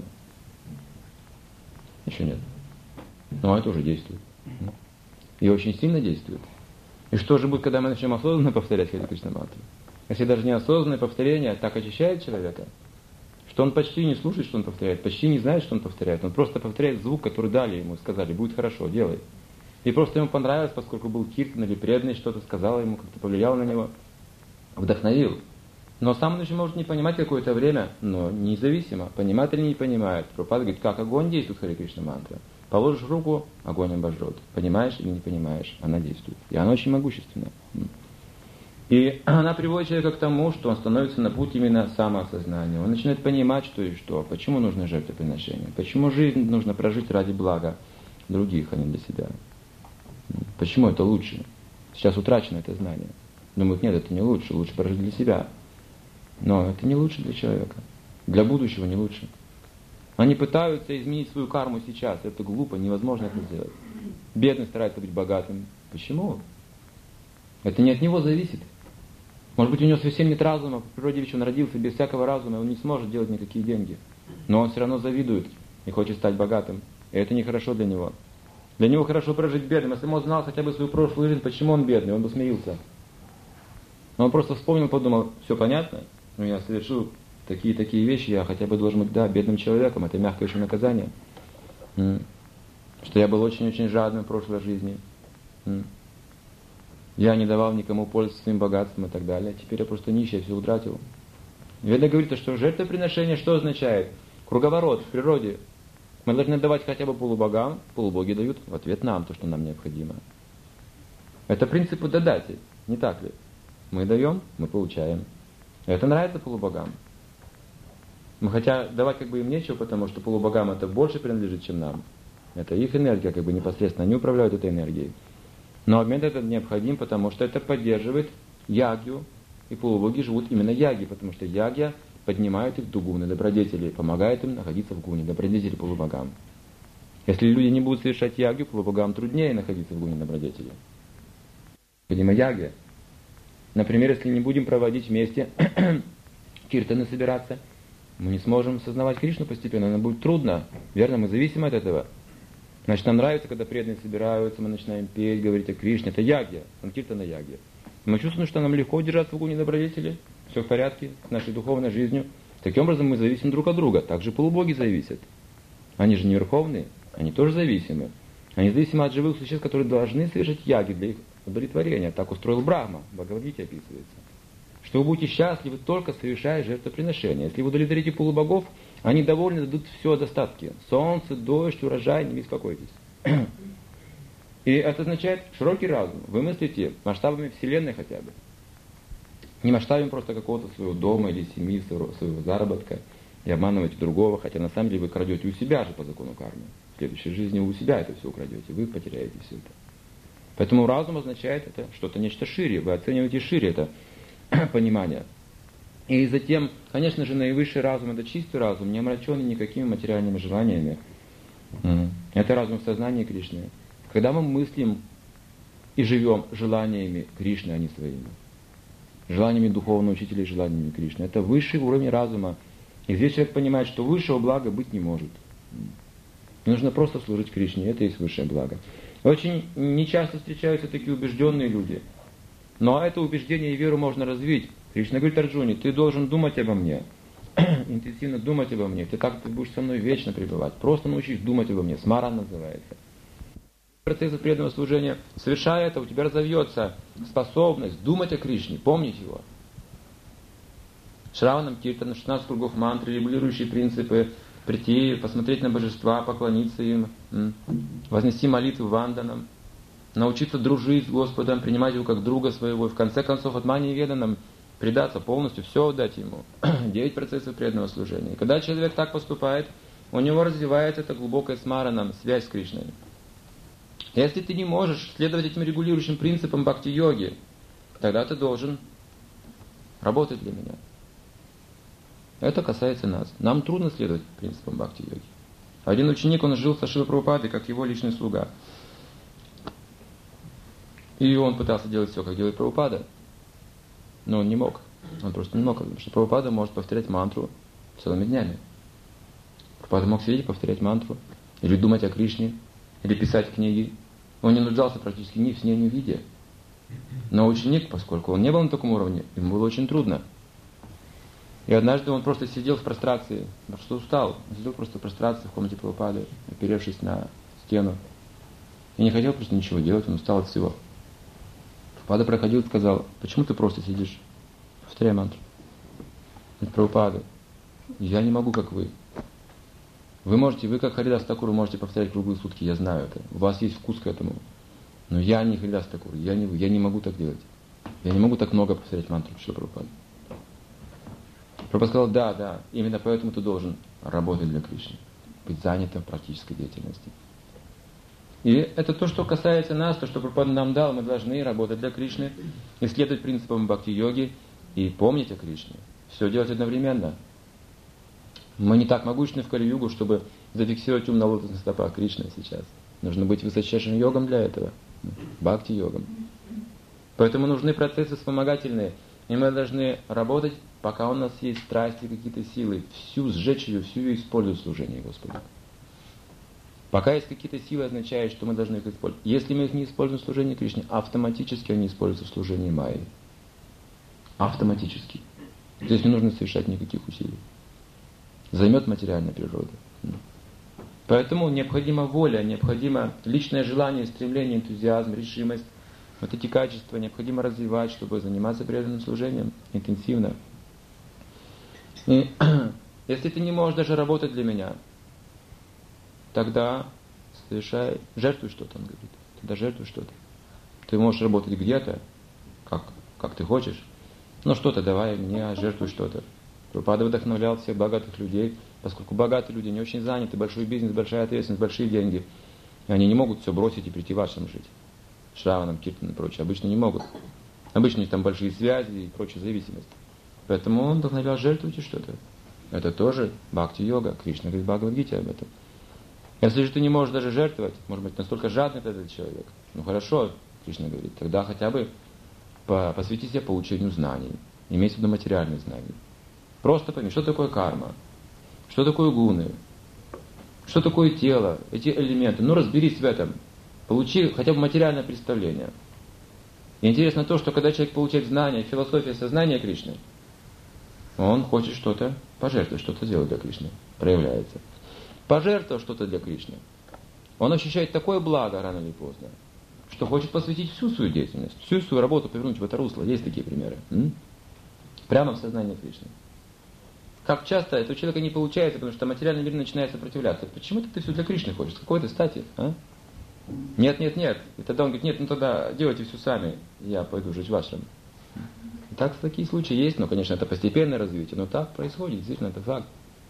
Еще нет. Но это уже действует. И очень сильно действует. И что же будет, когда мы начнем осознанно повторять Хари Кришна мантру? Если даже неосознанное повторение так очищает человека, что он почти не слушает, что он повторяет, почти не знает, что он повторяет, он просто повторяет звук, который дали ему, сказали, будет хорошо, делай. И просто ему понравилось, поскольку был киртан или преданный, что-то сказал ему, как-то повлияло на него, вдохновил. Но сам он еще может не понимать какое-то время, но независимо, понимает или не понимает. Прабхупада говорит, как огонь действует Хари Кришна мантра. Положишь руку, огонь обожжет. Понимаешь или не понимаешь, она действует. И она очень могущественна. И она приводит человека к тому, что он становится на путь именно самоосознания. Он начинает понимать, что и что, почему нужно жертвоприношение, почему жизнь нужно прожить ради блага других, а не для себя. Почему это лучше? Сейчас утрачено это знание. Думают, нет, это не лучше, лучше прожить для себя. Но это не лучше для человека. Для будущего не лучше. Они пытаются изменить свою карму сейчас. Это глупо, невозможно это сделать. Бедный старается быть богатым. Почему? Это не от него зависит. Может быть, у него совсем нет разума, по природе ведь он родился без всякого разума, он не сможет делать никакие деньги. Но он все равно завидует и хочет стать богатым. И это нехорошо для него. Для него хорошо прожить бедным. Если бы он знал хотя бы свою прошлую жизнь, почему он бедный, он бы смирился. Но он просто вспомнил, подумал, все понятно, но я совершил такие-такие вещи, я хотя бы должен быть, да, бедным человеком, это мягкое еще наказание. Что я был очень-очень жадным в прошлой жизни. Я не давал никому пользы своим богатством и так далее. Теперь я просто нищий, я все утратил. Веда говорит, что жертвоприношение что означает? Круговорот в природе. Мы должны давать хотя бы полубогам, полубоги дают в ответ нам то, что нам необходимо. Это принцип дадати, не так ли? Мы даем, мы получаем. Это нравится полубогам. Мы хотя давать как бы им нечего, потому что полубогам это больше принадлежит, чем нам. Это их энергия, как бы непосредственно, они управляют этой энергией. Но обмен этот необходим, потому что это поддерживает ягью, и полубоги живут именно яги, потому что ягья поднимает их до гуны добродетели, помогает им находиться в гуне добродетели полубогам. Если люди не будут совершать ягью, полубогам труднее находиться в гуне добродетели. Необходима ягья. Например, если не будем проводить вместе киртаны собираться, мы не сможем осознавать Кришну постепенно, нам будет трудно. Верно, мы зависим от этого. Значит, нам нравится, когда преданные собираются, мы начинаем петь, говорить о Кришне. Это ягья, санкиртана ягья. Мы чувствуем, что нам легко держаться в гуне добродетели, все в порядке с нашей духовной жизнью. Таким образом мы зависим друг от друга. Также полубоги зависят. Они же не верховные, они тоже зависимы. Они зависимы от живых существ, которые должны совершить яги для их удовлетворения. Так устроил Брахма, в Бхагавад-гите описывается. Что вы будете счастливы только совершая жертвоприношения. Если вы удовлетворите полубогов, они довольны, дадут все о достатке. Солнце, дождь, урожай, не беспокойтесь. И это означает широкий разум. Вы мыслите масштабами Вселенной хотя бы. Не масштабами просто какого-то своего дома или семьи, своего заработка, и обманываете другого, хотя на самом деле вы крадете у себя же по закону кармы. В следующей жизни вы у себя это все украдете, вы потеряете все это. Поэтому разум означает это что-то нечто шире. Вы оцениваете шире это понимание. И затем, конечно же, наивысший разум — это чистый разум, не омраченный никакими материальными желаниями. Это разум в сознании Кришны. Когда мы мыслим и живем желаниями Кришны, а не своими. Желаниями духовного учителя и желаниями Кришны. Это высший уровень разума. И здесь человек понимает, что высшего блага быть не может. Нужно просто служить Кришне, это и есть высшее благо. Очень нечасто встречаются такие убежденные люди. Но это убеждение и веру можно развить. Кришна говорит Арджуне: ты должен думать обо мне. Интенсивно думать обо мне. Ты так ты будешь со мной вечно пребывать. Просто научись думать обо мне. Смаран называется. Процесс преданного служения, совершая это, у тебя разовьется способность думать о Кришне, помнить его. Шраванам Киртана, шестнадцать кругов мантры, регулирующие принципы, прийти, посмотреть на божества, поклониться им, вознести молитвы ванданам, научиться дружить с Господом, принимать его как друга своего, и в конце концов от мании веданам предаться полностью, все отдать ему. Девять процессов преданного служения. И когда человек так поступает, у него развивается эта глубокая смарана, связь с Кришной. Если ты не можешь следовать этим регулирующим принципам бхакти-йоги, тогда ты должен работать для меня. Это касается нас. Нам трудно следовать принципам бхакти-йоги. Один ученик, он жил со Шрилой Прабхупадой, как его личный слуга. И он пытался делать все, как делает Прабхупада. Но он не мог. Он просто не мог, потому что Прабхупада может повторять мантру целыми днями. Прабхупада мог сидеть и повторять мантру, или думать о Кришне, или писать книги. Он не нуждался практически ни в сне, ни в виде. Но ученик, поскольку он не был на таком уровне, ему было очень трудно. И однажды он просто сидел в прострации, потому что устал. Он сидел просто в прострации в комнате Прабхупады, оперевшись на стену. И не хотел просто ничего делать, он устал от всего. Прабхупада проходил и сказал: почему ты просто сидишь? Повторяй мантру. Говорит: Прабхупада, я не могу, как вы. Вы можете, вы как Харидас Такур можете повторять круглые сутки, я знаю это. У вас есть вкус к этому. Но я не Харидас Такур, я не вы, я не могу так делать. Я не могу так много повторять мантру Шрила Прабхупады. Прабхупада сказал: да, да, именно поэтому ты должен работать для Кришны, быть занятым в практической деятельности. И это то, что касается нас, то, что Прабхупада нам дал, мы должны работать для Кришны, исследовать принципам бхакти-йоги и помнить о Кришне. Все делать одновременно. Мы не так могущественны в Кали-югу, чтобы зафиксировать ум на лотосных стопах Кришны сейчас. Нужно быть высочайшим йогом для этого, бхакти-йогом. Поэтому нужны процессы вспомогательные, и мы должны работать, пока у нас есть страсти, какие-то силы, всю сжечь ее, всю ее использовать в служении Господу. Пока есть какие-то силы, означает, что мы должны их использовать. Если мы их не используем в служении Кришне, автоматически они используются в служении Майи. Автоматически. Здесь не нужно совершать никаких усилий. Займет материальная природа. Поэтому необходима воля, необходимо личное желание, стремление, энтузиазм, решимость. Вот эти качества необходимо развивать, чтобы заниматься преданным служением интенсивно. И если ты не можешь даже работать для меня, тогда совершай, жертвуй что-то, он говорит. Тогда жертвуй что-то. Ты можешь работать где-то, как, как ты хочешь, но что-то давай мне, жертвуй что-то. Прабхупада вдохновлял всех богатых людей, поскольку богатые люди не очень заняты, большой бизнес, большая ответственность, большие деньги. И они не могут все бросить и прийти в ашрам жить. Шраванам, киртанам и прочее. Обычно не могут. Обычно у них там большие связи и прочая зависимость. Поэтому он вдохновлял: жертвуйте что-то. Это тоже бхакти-йога. Кришна говорит в Бхагавад-гите об этом. Если же ты не можешь даже жертвовать, может быть, настолько жадный этот человек, ну хорошо, Кришна говорит, тогда хотя бы посвяти себя получению знаний. Имейте в виду материальные знания. Просто пойми, что такое карма, что такое гуны, что такое тело, эти элементы. Ну разберись в этом. Получи хотя бы материальное представление. И интересно то, что когда человек получает знания, философия сознания Кришны, он хочет что-то пожертвовать, что-то сделать для Кришны. Проявляется. Пожертвовав что-то для Кришны, он ощущает такое благо рано или поздно, что хочет посвятить всю свою деятельность, всю свою работу повернуть в это русло. Есть такие примеры. М? Прямо в сознании Кришны. Как часто это у человека не получается, потому что материальный мир начинает сопротивляться. Почему ты все для Кришны хочешь? С какой-то стати? А? Нет, нет, нет. И тогда он говорит: нет, ну тогда делайте все сами, я пойду жить в ашрам. И так такие случаи есть, но, конечно, это постепенное развитие, но так происходит, действительно, это факт.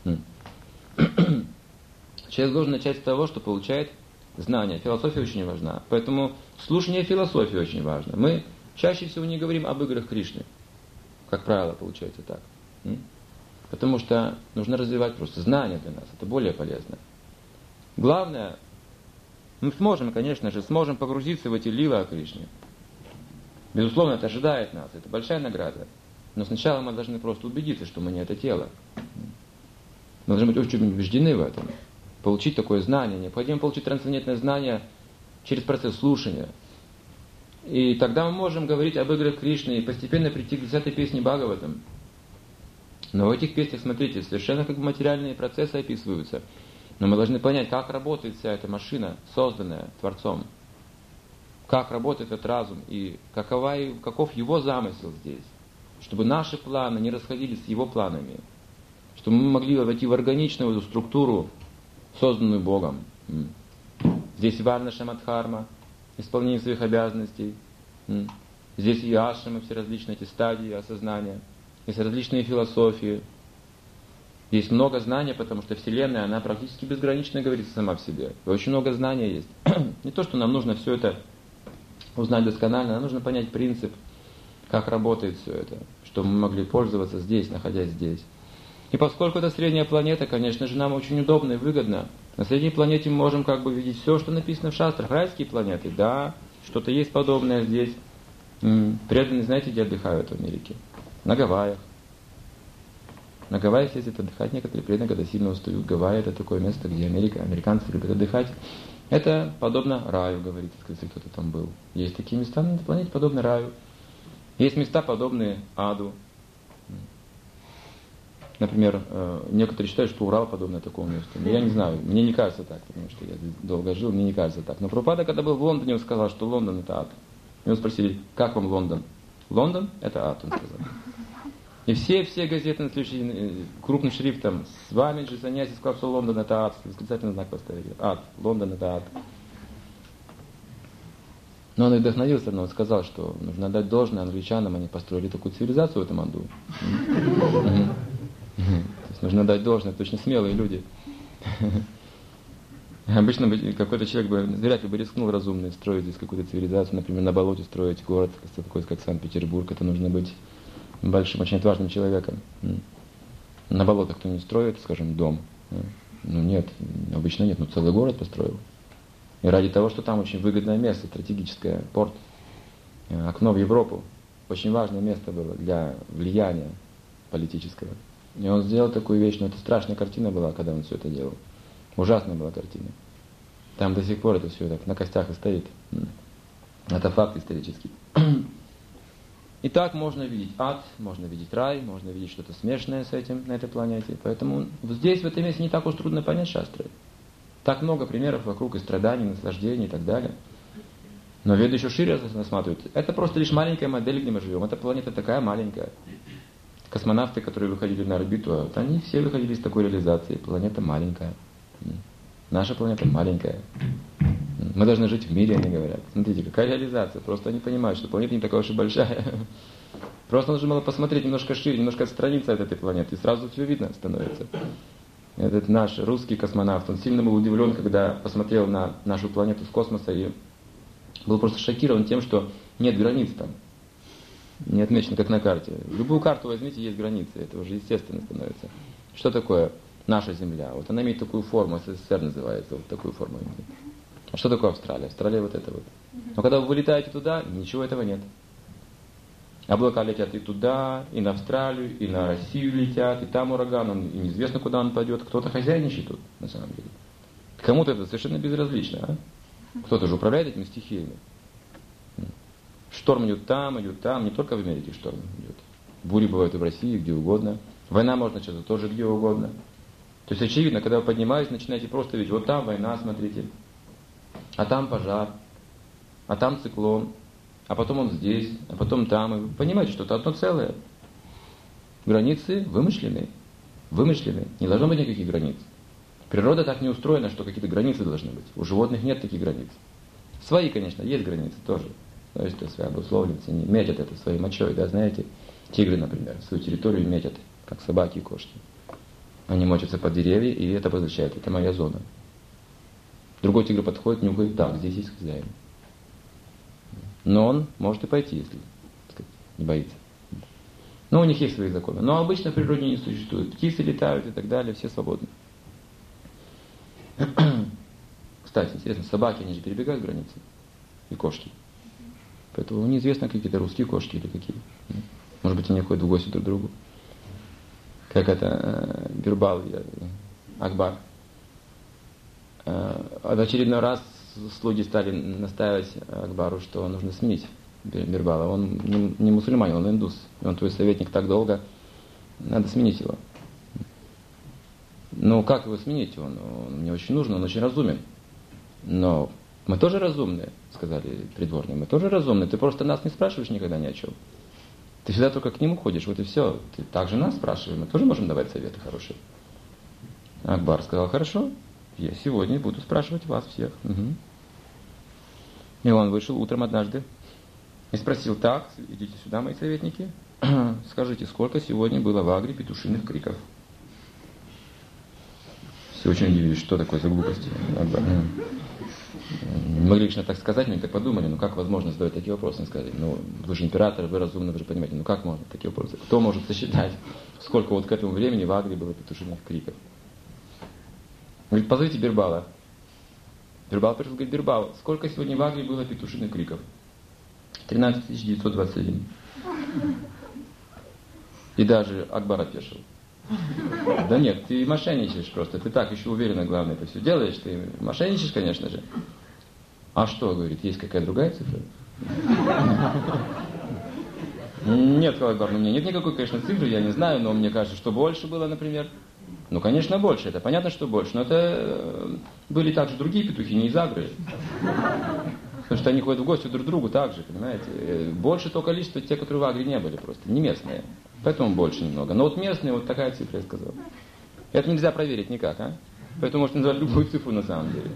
Человек должен начать с того, что получает знания. Философия очень важна. Поэтому слушание философии очень важно. Мы чаще всего не говорим об играх Кришны. Как правило, получается так. Потому что нужно развивать просто знания для нас. Это более полезно. Главное, мы сможем, конечно же, сможем погрузиться в эти лилы о Кришне. Безусловно, это ожидает нас. Это большая награда. Но сначала мы должны просто убедиться, что мы не это тело. Мы должны быть очень убеждены в этом. Получить такое знание. Необходимо получить трансцендентное знание через процесс слушания. И тогда мы можем говорить об играх Кришны и постепенно прийти к десятой песне Бхагаватам. Но в этих песнях, смотрите, совершенно как бы материальные процессы описываются. Но мы должны понять, как работает вся эта машина, созданная Творцом. Как работает этот разум и какова, каков его замысел здесь. Чтобы наши планы не расходились с его планами. Чтобы мы могли войти в органичную эту структуру, созданную Богом. Здесь варна шамадхарма, исполнение своих обязанностей. Здесь и ашрамы, все различные эти стадии осознания. Есть различные философии. Есть много знаний, потому что Вселенная, она практически безгранично говорит сама в себе. И очень много знаний есть. Не то, что нам нужно все это узнать досконально, нам нужно понять принцип, как работает все это, чтобы мы могли пользоваться здесь, находясь здесь. И поскольку это средняя планета, конечно же, нам очень удобно и выгодно. На средней планете мы можем как бы видеть все, что написано в шастрах. Райские планеты, да, что-то есть подобное здесь. Преданные, знаете, где отдыхают в Америке? На Гавайях. На Гавайях ездят отдыхать некоторые преданные, когда сильно устают. Гавайи — это такое место, где Америка, американцы любят отдыхать. Это подобно раю, говорится, если кто-то там был. Есть такие места на этой планете, подобно раю. Есть места, подобные аду. Например, некоторые считают, что Урал подобно такому месту. Но я не знаю, мне не кажется так, потому что я здесь долго жил, мне не кажется так. Но Прабхупада, когда был в Лондоне, он сказал, что Лондон — это ад. Его спросили: как вам Лондон? Лондон — это ад, он сказал. И все, все газеты на следующий, крупным шрифтом: с вами же Саньяси сказал, что Лондон — это ад. Восклицательный знак поставили. Ад. Лондон — это ад. Но он и вдохновился, но он сказал, что нужно дать должное англичанам, они построили такую цивилизацию в этом аду. То есть нужно дать должное, это очень смелые люди. Обычно какой-то человек бы вряд ли бы рискнул разумный строить здесь какую-то цивилизацию, например, на болоте строить город, такой как Санкт-Петербург. Это нужно быть большим, очень отважным человеком. На болотах кто не строит, скажем, дом. Ну нет, обычно нет, но целый город построил. И ради того, что там очень выгодное место, стратегическое, порт, окно в Европу. Очень важное место было для влияния политического. И он сделал такую вещь, но это страшная картина была, когда он все это делал. Ужасная была картина. Там до сих пор это все так на костях и стоит. Это факт исторический. И так можно видеть ад, можно видеть рай, можно видеть что-то смешанное с этим на этой планете. Поэтому здесь, в этом месте, не так уж трудно понять шастры. Так много примеров вокруг и страданий, наслаждений и так далее. Но веды еще шире рассматривают. Это просто лишь маленькая модель, где мы живем. Эта планета такая маленькая. Космонавты, которые выходили на орбиту, они все выходили из такой реализации. Планета маленькая. Наша планета маленькая. Мы должны жить в мире, они говорят. Смотрите, какая реализация. Просто они понимают, что планета не такая уж и большая. Просто нужно было посмотреть немножко шире, немножко отстраниться от этой планеты, и сразу все видно становится. Этот наш русский космонавт, он сильно был удивлен, когда посмотрел на нашу планету с космоса и был просто шокирован тем, что нет границ там. Не отмечено, как на карте. Любую карту возьмите, есть границы. Это уже естественно становится. Что такое наша Земля? Вот она имеет такую форму, СССР называется, вот такую форму имеет. А что такое Австралия? Австралия вот это вот. Но когда вы вылетаете туда, ничего этого нет. Облака летят и туда, и на Австралию, и на Россию летят, и там ураган, он, и неизвестно, куда он пойдет. Кто-то хозяйничает тут, на самом деле. Кому-то это совершенно безразлично, а? Кто-то же управляет этими стихиями. Шторм идет там, идет там, не только в Америке шторм идет. Бури бывают и в России, где угодно. Война может начаться тоже где угодно. То есть очевидно, когда вы поднимаетесь, начинаете просто видеть, вот там война, смотрите, а там пожар, а там циклон, а потом он здесь, а потом там. И вы понимаете, что это одно целое. Границы вымышленные. Вымышленные. Не должно быть никаких границ. Природа так не устроена, что какие-то границы должны быть. У животных нет таких границ. Свои, конечно, есть границы тоже. То есть, то свои обусловленцы, они метят это своей мочой, да, знаете. Тигры, например, свою территорию метят, как собаки и кошки. Они мочатся под деревья, и это обозначает, это моя зона. Другой тигр подходит, нюхает, так, здесь есть хозяин. Но он может и пойти, если, так сказать, не боится. Но у них есть свои законы. Но обычно в природе не существует. Птицы летают и так далее, все свободны. Кстати, интересно, собаки, они же перебегают границы. И кошки. Поэтому неизвестно, какие-то русские кошки или какие. Может быть, они ходят в гости друг к другу. Как это, Бирбал, Акбар. В очередной раз слуги стали настаивать Акбару, что нужно сменить Бирбала. Он не мусульманин, он индус. И он твой советник так долго, надо сменить его. Ну, как его сменить? Он, он мне очень нужен, он очень разумен. Но мы тоже разумные, сказали придворные. Мы тоже разумные. Ты просто нас не спрашиваешь никогда ни о чем. Ты всегда только к нему ходишь, вот и все. Ты также нас спрашиваешь, мы тоже можем давать советы хорошие. Акбар сказал, хорошо, я сегодня буду спрашивать вас всех. Угу. И он вышел утром однажды и спросил, так, идите сюда, мои советники, скажите, сколько сегодня было в Агре петушиных криков? Все очень удивились, что такое за глупости. Акбар. Не могли, конечно, так сказать, но они так подумали, ну как возможно задавать такие вопросы? Они сказали, ну вы же император, вы разумны, вы же понимаете, ну как можно такие вопросы? Кто может сосчитать, сколько вот к этому времени в Агре было петушиных криков? Говорит, позовите Бирбала. Бирбал пришел, говорит, Бирбал, сколько сегодня в Агре было петушиных криков? тринадцать тысяч девятьсот двадцать один. И даже Акбар опешил. Да нет, ты мошенничаешь просто, ты так еще уверенно, главное, это все делаешь, ты мошенничаешь, конечно же. А что, говорит, есть какая-то другая цифра? Нет, сказал Акбар, у меня нет никакой, конечно, цифры, я не знаю, но мне кажется, что больше было, например. Ну, конечно, больше, это понятно, что больше, но это были также другие петухи, не из Агры. Потому что они ходят в гости друг к другу так же, понимаете. Больше то количество тех, которые в Агре не были просто, не местные. Поэтому больше немного. Но вот местные, вот такая цифра, я сказал. Это нельзя проверить никак, а? Поэтому можете назвать любую цифру на самом деле.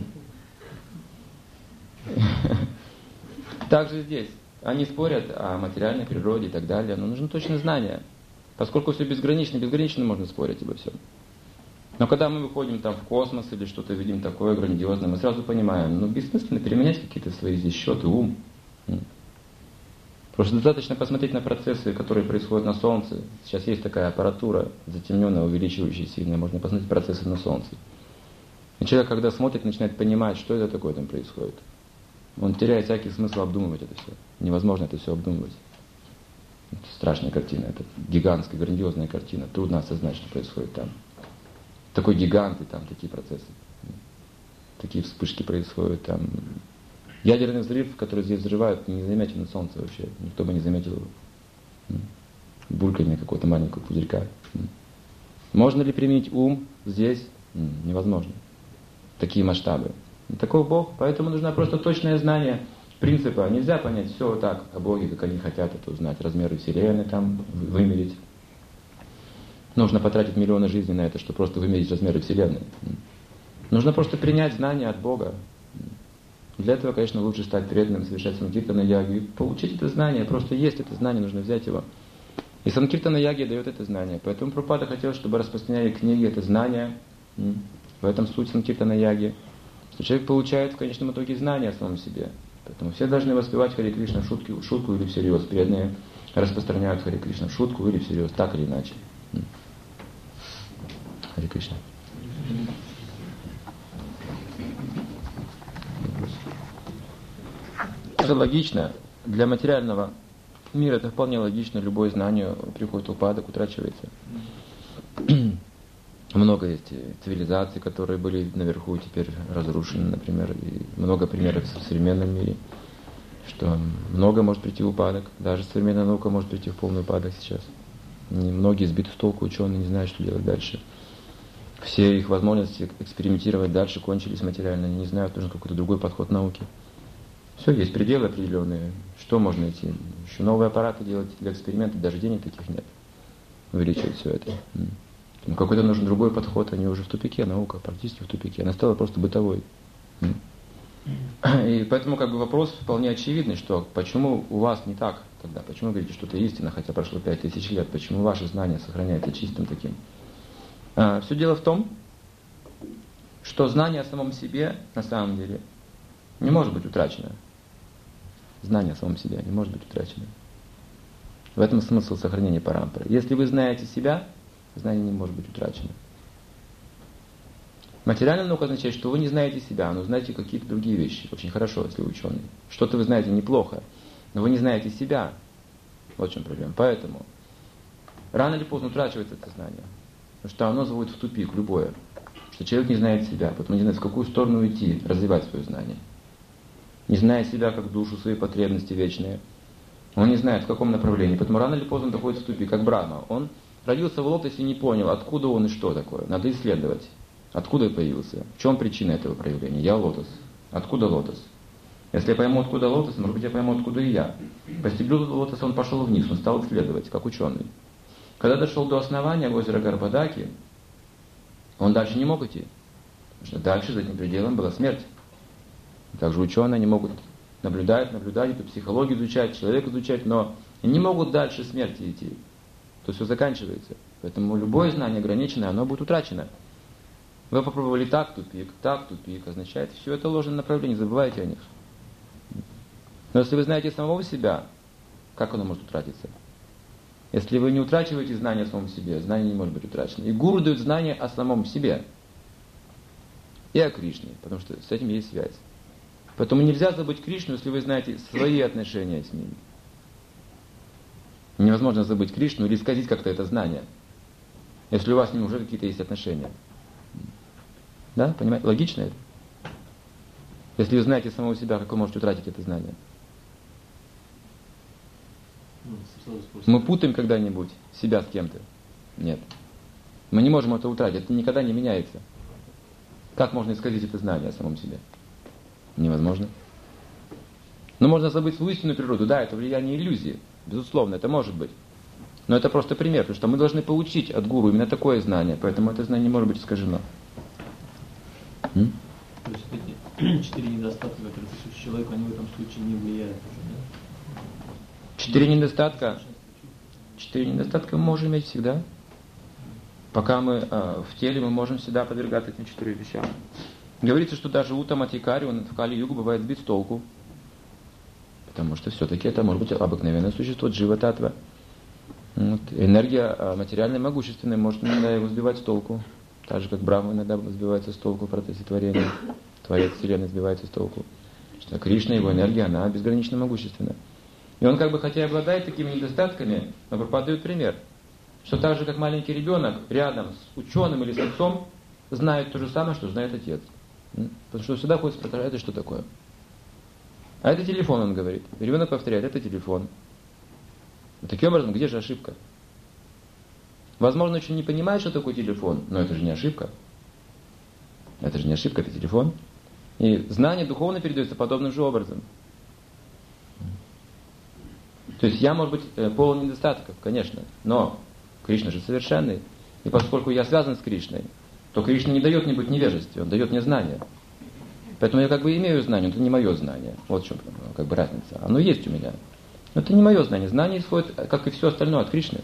Также здесь. Они спорят о материальной природе и так далее, но нужно точное знание. Поскольку все безгранично, безгранично можно спорить обо всем. Но когда мы выходим там в космос или что-то видим такое грандиозное, мы сразу понимаем, ну бессмысленно переменять какие-то свои здесь счеты, ум. Просто достаточно посмотреть на процессы, которые происходят на Солнце. Сейчас есть такая аппаратура, затемненная, увеличивающая сильно, можно посмотреть процессы на Солнце. И человек, когда смотрит, начинает понимать, что это такое там происходит. Он теряет всякий смысл обдумывать это все. Невозможно это все обдумывать. Это страшная картина, это гигантская, грандиозная картина. Трудно осознать, что происходит там. Такой гигант, и там такие процессы. Такие вспышки происходят там. Ядерный взрыв, который здесь взрывают, не заметен на Солнце вообще. Никто бы не заметил его. Бульканье какого-то маленького пузырька. Можно ли применить ум здесь? Невозможно. Такие масштабы. Такой Бог, поэтому нужно просто точное знание принципа. Нельзя понять все вот так о Боге, как они хотят это узнать. Размеры Вселенной там вымерить. Нужно потратить миллионы жизней на это, чтобы просто вымерить размеры Вселенной. Нужно просто принять знания от Бога. Для этого, конечно, лучше стать преданным, совершать санкиртана ягу и получить это знание. Просто есть это знание, нужно взять его. И санкиртана яги дает это знание. Поэтому Прабхупада хотел, чтобы распространяли книги, это знание. В этом суть санкиртана яги. Что человек получает в конечном итоге знание о самом себе. Поэтому все должны воспевать Харе Кришна в шутку, в шутку или всерьез. Преданные распространяют Харе Кришна в шутку или всерьез, так или иначе. Харе Кришна. Это логично. Для материального мира это вполне логично. Любое знание приходит в упадок, утрачивается. Много есть цивилизаций, которые были наверху, теперь разрушены, например. И много примеров в современном мире, что много может прийти в упадок. Даже современная наука может прийти в полный упадок сейчас. Многие сбиты с толку ученые, не знают, что делать дальше. Все их возможности экспериментировать дальше кончились материально. Они не знают, нужен какой-то другой подход науки. Все, есть пределы определенные. Что можно найти? Еще новые аппараты делать для экспериментов, даже денег таких нет. Увеличивать все это. М. Какой-то нужен другой подход, они уже в тупике, наука практически в тупике. Она стала просто бытовой. М. И поэтому как бы вопрос вполне очевидный, что почему у вас не так тогда? Почему вы говорите, что это истина, хотя прошло пять тысяч лет? Почему ваше знание сохраняется чистым таким? А, все дело в том, что знание о самом себе на самом деле не может быть утрачено. Знание о самом себе не может быть утрачено. В этом смысл сохранения парампры. Если вы знаете себя, знание не может быть утрачено. Материальная наука означает, что вы не знаете себя, но знаете какие-то другие вещи. Очень хорошо, если вы ученый. Что-то вы знаете неплохо, но вы не знаете себя. Вот в чем проблема. Поэтому рано или поздно утрачивается это знание. Потому что оно заводит в тупик, любое. Что человек не знает себя, поэтому не знает, в какую сторону идти, развивать свое знание. Не зная себя как душу, свои потребности вечные. Он не знает, в каком направлении. Поэтому рано или поздно доходит в тупик, как Брахма. Он родился в лотосе и не понял, откуда он и что такое. Надо исследовать. Откуда я появился? В чем причина этого проявления? Я лотос. Откуда лотос? Если я пойму, откуда лотос, может быть, я пойму, откуда и я. По стеблю лотоса он пошел вниз, он стал исследовать, как ученый. Когда дошел до основания озера Гарбадаки, он дальше не мог идти. Потому что дальше, за этим пределом, была смерть. Также ученые, они могут наблюдать, наблюдать, эту психологию изучать, человека изучать, но не могут дальше смерти идти. То все заканчивается. Поэтому любое знание ограниченное, оно будет утрачено. Вы попробовали так, тупик, так, тупик, означает, все это ложное направление, забывайте о них. Но если вы знаете самого себя, как оно может утратиться? Если вы не утрачиваете знание о самом себе, знание не может быть утрачено. И гуру дает знание о самом себе. И о Кришне, потому что с этим есть связь. Поэтому нельзя забыть Кришну, если вы знаете свои отношения с ним. Невозможно забыть Кришну или исказить как-то это знание, если у вас с ним уже какие-то есть отношения. Да, понимаете? Логично это? Если вы знаете самого себя, как вы можете утратить это знание? Мы путаем когда-нибудь себя с кем-то? Нет. Мы не можем это утратить, это никогда не меняется. Как можно исказить это знание о самом себе? Невозможно. Но можно забыть свою истинную природу. Да, это влияние иллюзии. Безусловно, это может быть. Но это просто пример, потому что мы должны получить от гуру именно такое знание, поэтому это знание не может быть искажено. М? То есть эти четыре недостатка, которые присущи человеку, они в этом случае не влияют уже, да? Четыре недостатка. Четыре недостатка мы можем иметь всегда. Пока мы э, в теле, мы можем всегда подвергаться этим четырем вещам. Говорится, что даже Уттаматикари, он в Кали-югу бывает сбит с толку. Потому что все-таки это может быть обыкновенное существо, джива-татва. Вот. Энергия э, материальная, могущественная, может иногда его сбивать с толку. Так же, как Брахма иногда сбивается с толку в процессе творения. Творец Вселенной сбивается с толку. Что Кришна, его энергия, она безгранично могущественна. И он как бы, хотя и обладает такими недостатками, но пропадает пример. Что так же, как маленький ребенок рядом с ученым или с отцом знает то же самое, что знает отец. Потому что всегда ходит спрашивать, это что такое? А это телефон, он говорит. И ребенок повторяет, это телефон. И таким образом, где же ошибка? Возможно, еще не понимает, что такое телефон, но это же не ошибка. Это же не ошибка, это телефон. И знание духовно передается подобным же образом. То есть я, может быть, полон недостатков, конечно, но Кришна же совершенный. И поскольку я связан с Кришной, то Кришна не дает мне быть в невежестве, он дает мне знания. Поэтому я как бы имею знание, но это не мое знание. Вот в чем как бы разница. Оно есть у меня. Но это не мое знание. Знание исходит, как и все остальное, от Кришны.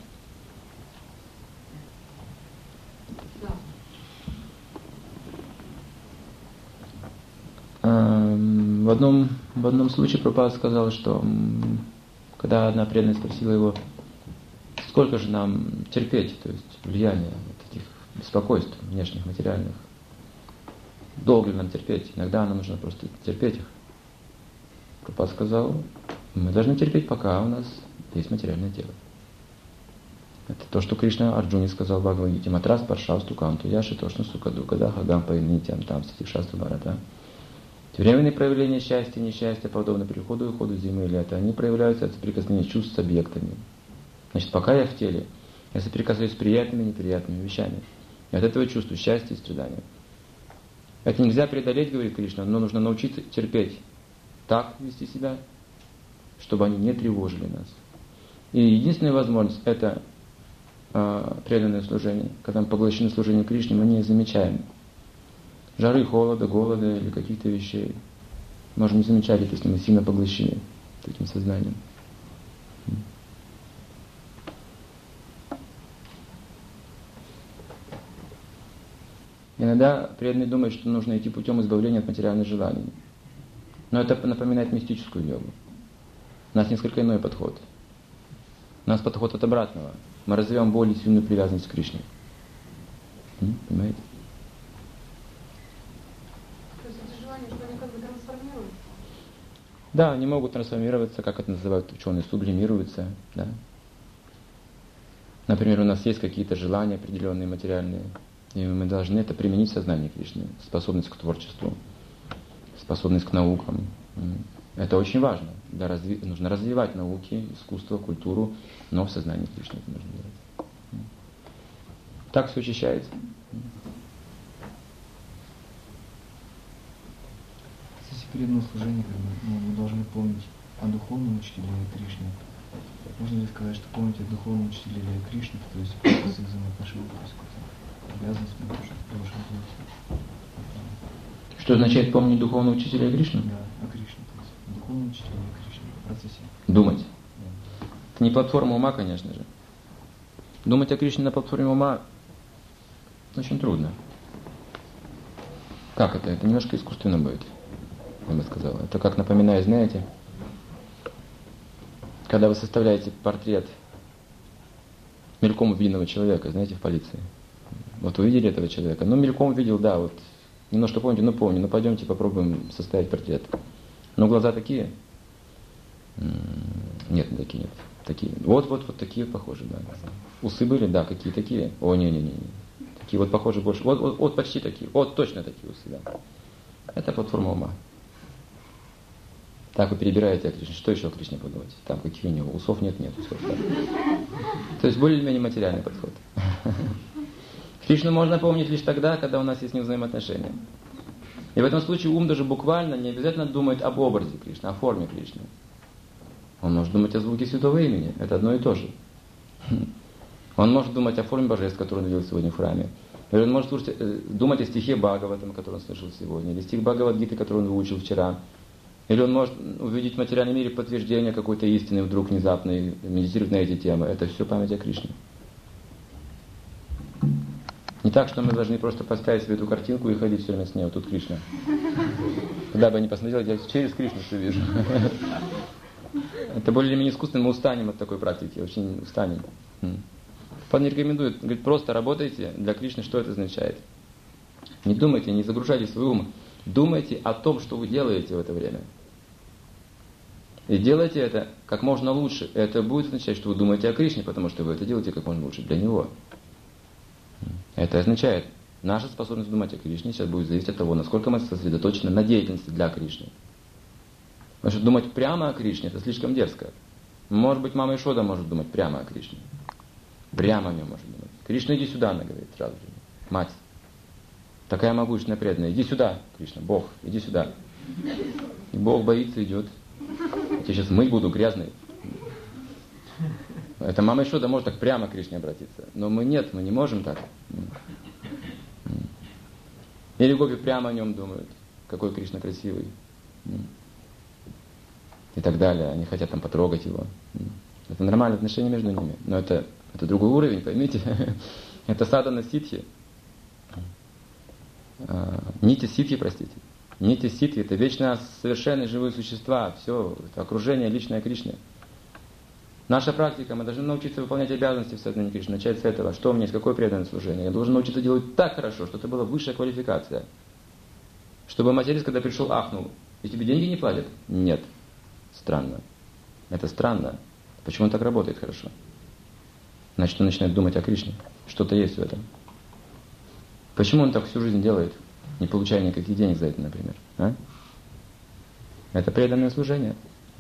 В одном, в одном случае Прабхупада сказал, что когда одна преданная спросила его, сколько же нам терпеть, то есть влияние вот этих беспокойств внешних, материальных, долго ли нам терпеть, иногда нам нужно просто терпеть их. Прабхупада сказал, мы должны терпеть, пока у нас есть материальное тело. Это то, что Кришна Арджуне сказал в Бхагавад-гите. Матрас паршасту канту яши тошна сукаду кадах агам пайнитям там сатикшасту барата. Временные проявления счастья и несчастья, подобно приходу и уходу зимы и лета, они проявляются от соприкосновения чувств с объектами. Значит, пока я в теле, я соприкасаюсь с приятными и неприятными вещами. И от этого чувствую счастье и страдания. Это нельзя преодолеть, говорит Кришна, но нужно научиться терпеть, так вести себя, чтобы они не тревожили нас. И единственная возможность – это э, преданное служение. Когда мы поглощены служением Кришне, мы не замечаем жары, холода, голода или каких-то вещей. Можем не замечать это, если мы сильно поглощены таким сознанием. Иногда преданный думает, что нужно идти путем избавления от материальных желаний. Но это напоминает мистическую йогу. У нас несколько иной подход. У нас подход от обратного. Мы развиваем более сильную привязанность к Кришне. Понимаете? Да, они могут трансформироваться, как это называют ученые, сублимируются. Да. Например, у нас есть какие-то желания определенные, материальные, и мы должны это применить в сознании Кришны. Способность к творчеству, способность к наукам. Это очень важно. Да, разви... Нужно развивать науки, искусство, культуру, но в сознании Кришны это нужно делать. Так все очищается. Перед служением ну, мы должны помнить о духовном учителе Кришне. Можно ли сказать, что помнить о духовном учителе Кришне, то есть с их взаимоотношением, то есть какую-то обязанность мы должны делать? Что означает помнить духовного учителя Кришны? Да, о Кришне, то есть духовного учителя Кришне в процессе. Думать. Да. Это не платформа ума, конечно же. Думать о Кришне на платформе ума очень трудно. Как это? Это немножко искусственно будет. Я бы сказал. Это как напоминаю, знаете, когда вы составляете портрет мельком видного человека, знаете, в полиции. Вот вы видели этого человека, ну мельком видел, да, вот немножко помните, ну помню, ну пойдемте попробуем составить портрет. Но глаза такие? Нет, такие нет. Такие. Вот, вот, вот такие похожи, да. Усы были, да, какие такие? О, не-не-не. Такие вот похожи больше. Вот, вот, вот почти такие. Вот точно такие усы, да. Это платформа ума. Так вы перебираете о Кришне. Что еще о Кришне подумать? Там каких у него усов нет, нет усов. Да. То есть более-менее материальный подход. Кришну можно помнить лишь тогда, когда у нас есть с ним взаимоотношения. И в этом случае ум даже буквально не обязательно думает об образе Кришны, о форме Кришны. Он может думать о звуке святого имени. Это одно и то же. Он может думать о форме божеств, которую он видел сегодня в храме. Или он может слушать, думать о стихе Бхагаватам, который он слышал сегодня. Или стих Бхагавад-гиты, который он выучил вчера. Или он может увидеть в материальном мире подтверждение какой-то истины вдруг внезапно и медитировать на эти темы. Это все память о Кришне. Не так, что мы должны просто поставить себе эту картинку и ходить все время с ней. Вот тут Кришна. Куда бы я ни посмотрел, я через Кришну все вижу. Это более-менее искусственно, мы устанем от такой практики, очень устанем. Пан не рекомендует, говорит, просто работайте для Кришны, что это означает. Не думайте, не загружайте свой ум. Думайте о том, что вы делаете в это время. И делайте это как можно лучше. Это будет означать, что вы думаете о Кришне, потому что вы это делаете как можно лучше для Него. Это означает, наша способность думать о Кришне сейчас будет зависеть от того, насколько мы сосредоточены на деятельности для Кришны. Потому что думать прямо о Кришне, это слишком дерзко. Может быть, мама Ишода может думать прямо о Кришне. Прямо о нем может думать. Кришна, иди сюда, она говорит сразу же. Мать. Такая могущественная преданная. Иди сюда, Кришна, Бог, иди сюда. И Бог боится, идет. Я тебя сейчас мыть буду, грязный. Это мама Ишода может так прямо к Кришне обратиться. Но мы нет, мы не можем так. Или гопи прямо о нем думают. какой Кришна красивый. И так далее. Они хотят там потрогать его. Это нормальное отношение между ними. Но это, это другой уровень, поймите. Это садхана ситхи. Нити ситхи, простите. Нити ситхи — это вечно совершенные живые существа. Все, это окружение личное Кришны. Наша практика, мы должны научиться выполнять обязанности в сознании Кришны. Начать с этого. Что у меня есть, какое преданное служение? Я должен научиться делать так хорошо, чтобы это была высшая квалификация. Чтобы материалист, когда пришел, ахнул. И тебе деньги не платят? Нет. Странно. Это странно. Почему он так работает хорошо? Значит, он начинает думать о Кришне. Что-то есть в этом. Почему он так всю жизнь делает, не получая никаких денег за это, например? А? Это преданное служение.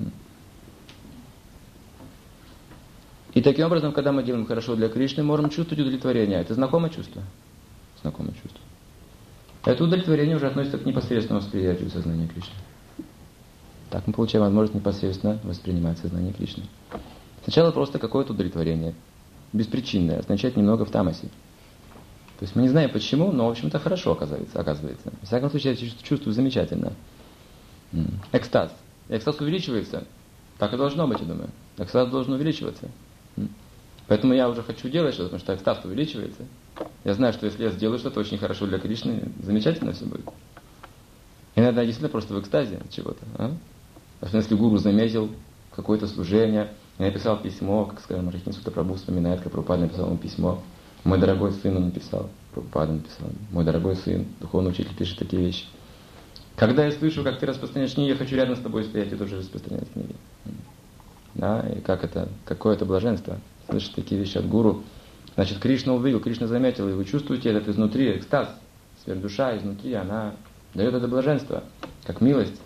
И таким образом, когда мы делаем хорошо для Кришны, мы можем чувствовать удовлетворение. Это знакомое чувство? Знакомое чувство. Это удовлетворение уже относится к непосредственному восприятию сознания Кришны. Так мы получаем возможность непосредственно воспринимать сознание Кришны. Сначала просто какое-то удовлетворение. Беспричинное, означает немного в тамасе. То есть мы не знаем почему, но в общем-то хорошо оказывается. оказывается. В всяком случае, я чувствую замечательно. Экстаз. Экстаз увеличивается. Так и должно быть, я думаю. Экстаз должен увеличиваться. Поэтому я уже хочу делать что-то, потому что экстаз увеличивается. Я знаю, что если я сделаю что-то очень хорошо для Кришны, замечательно все будет. Иногда действительно просто в экстазе от чего-то. А? Особенно если гуру заметил какое-то служение, я написал письмо, как, скажем, Рахин Сута Прабху вспоминает, как Прабхупада написал ему письмо. Мой дорогой сын, он написал. Прабхупада написал. Мой дорогой сын, духовный учитель пишет такие вещи. Когда я слышу, как ты распространяешь книги, я хочу рядом с тобой стоять и тоже распространять книги. Да, и как это, какое это блаженство. Слышать такие вещи от гуру. Значит, Кришна увидел, Кришна заметил, и вы чувствуете этот изнутри, экстаз. Сверхдуша изнутри, она дает это блаженство, как милость.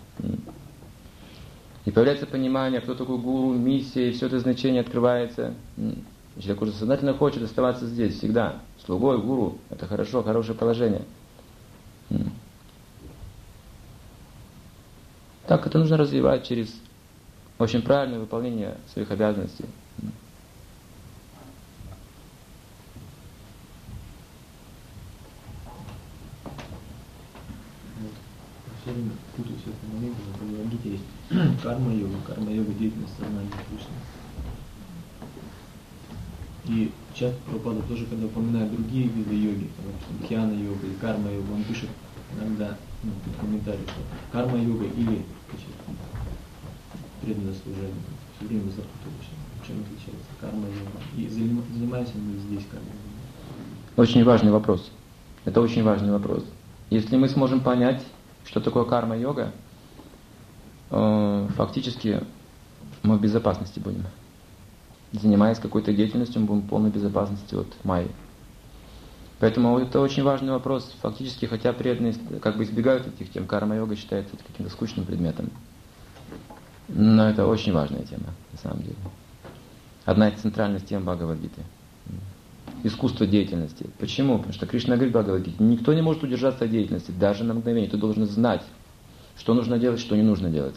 И появляется понимание, кто такой гуру, миссия, и все это значение открывается. Человек уже сознательно хочет оставаться здесь всегда. Слугой, гуру, это хорошо, хорошее положение. Так это нужно развивать через очень правильное выполнение своих обязанностей. Все время путаю все это моменты, например, в Гите есть карма-йога, карма-йога, деятельность сознания Кришны. И часто Прабхупада тоже, когда упоминает другие виды йоги, там, дхьяна-йога или карма-йога, он пишет иногда ну, в комментариях, что карма-йога или преданное служение. Все время запутываюсь, чем отличается карма-йога. И занимаемся мы здесь карма-йога. Очень важный вопрос. Это очень важный вопрос. Если мы сможем понять, что такое карма-йога, фактически мы в безопасности будем. Занимаясь какой-то деятельностью, мы будем в полной безопасности от майи. Поэтому это очень важный вопрос. Фактически, хотя преданные как бы избегают этих тем, карма-йога считается каким-то скучным предметом. Но это очень важная тема, на самом деле. Одна из центральных тем Бхагавад-гиты. Искусство деятельности. Почему? Потому что Кришна говорит в Бхагавад-гите, никто не может удержаться от деятельности, даже на мгновение. Ты должен знать, что нужно делать, что не нужно делать.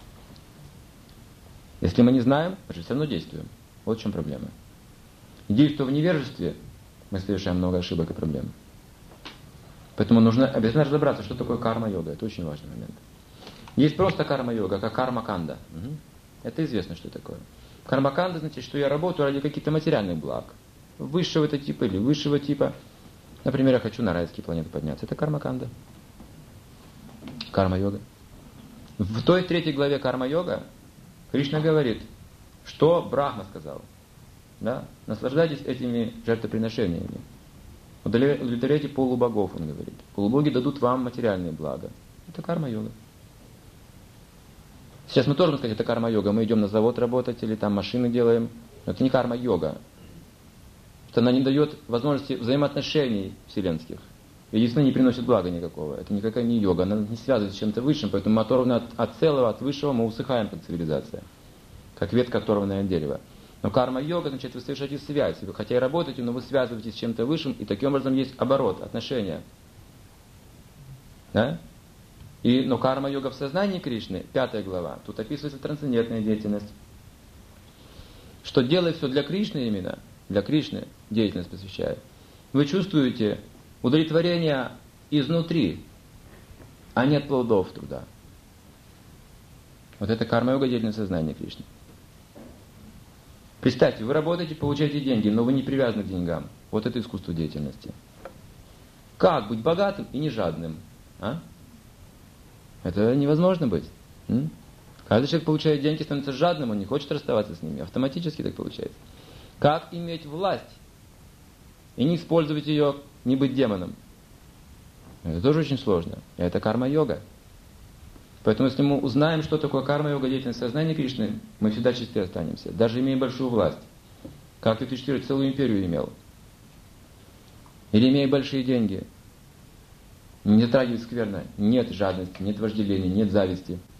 Если мы не знаем, значит, все равно действуем. Вот в чем проблема. Действуя в невежестве, мы совершаем много ошибок и проблем. Поэтому нужно обязательно разобраться, что такое карма-йога. Это очень важный момент. Есть просто карма-йога, как карма-канда. Угу. Это известно, что такое. Карма-канда значит, что я работаю ради каких-то материальных благ. Высшего это типа или высшего типа. Например, я хочу на райские планеты подняться. Это карма-канда. Карма-йога. В той третьей главе карма-йога Кришна говорит, что Брахма сказал. Да? Наслаждайтесь этими жертвоприношениями. Удовлетворяйте полубогов, он говорит. Полубоги дадут вам материальные блага. Это карма-йога. Сейчас мы тоже можем сказать, это карма-йога. Мы идем на завод работать или там машины делаем. Но это не карма-йога. Это она не дает возможности взаимоотношений вселенских. И действительно не приносит блага никакого. Это никакая не йога. Она не связывается с чем-то высшим. Поэтому мы оторваны от, от целого, от высшего, мы усыхаем как цивилизация. Как ветка, оторванная от дерева. Но карма-йога, значит, вы совершаете связь. Вы хотя и работаете, но вы связываетесь с чем-то высшим, и таким образом есть оборот, отношения. Да? И, но карма-йога в сознании Кришны, пятая глава, тут описывается трансцендентная деятельность. Что делая все для Кришны именно, для Кришны деятельность посвящая, вы чувствуете удовлетворение изнутри, а а не от плодов труда. Вот это карма-йога, деятельность сознания Кришны. Представьте, вы работаете, получаете деньги, но вы не привязаны к деньгам. Вот это искусство деятельности. Как быть богатым и не жадным? А? Это невозможно быть. М? Каждый человек получает деньги, становится жадным, он не хочет расставаться с ними. Автоматически так получается. Как иметь власть и не использовать ее, не быть демоном? Это тоже очень сложно. И это карма-йога. Поэтому, если мы узнаем, что такое карма-йога, деятельность сознания Кришны, мы всегда чисты останемся. Даже имея большую власть. Как Юдхиштхира целую империю имел. Или имея большие деньги. Не затрагивать скверно. Нет жадности, нет вожделения, нет зависти.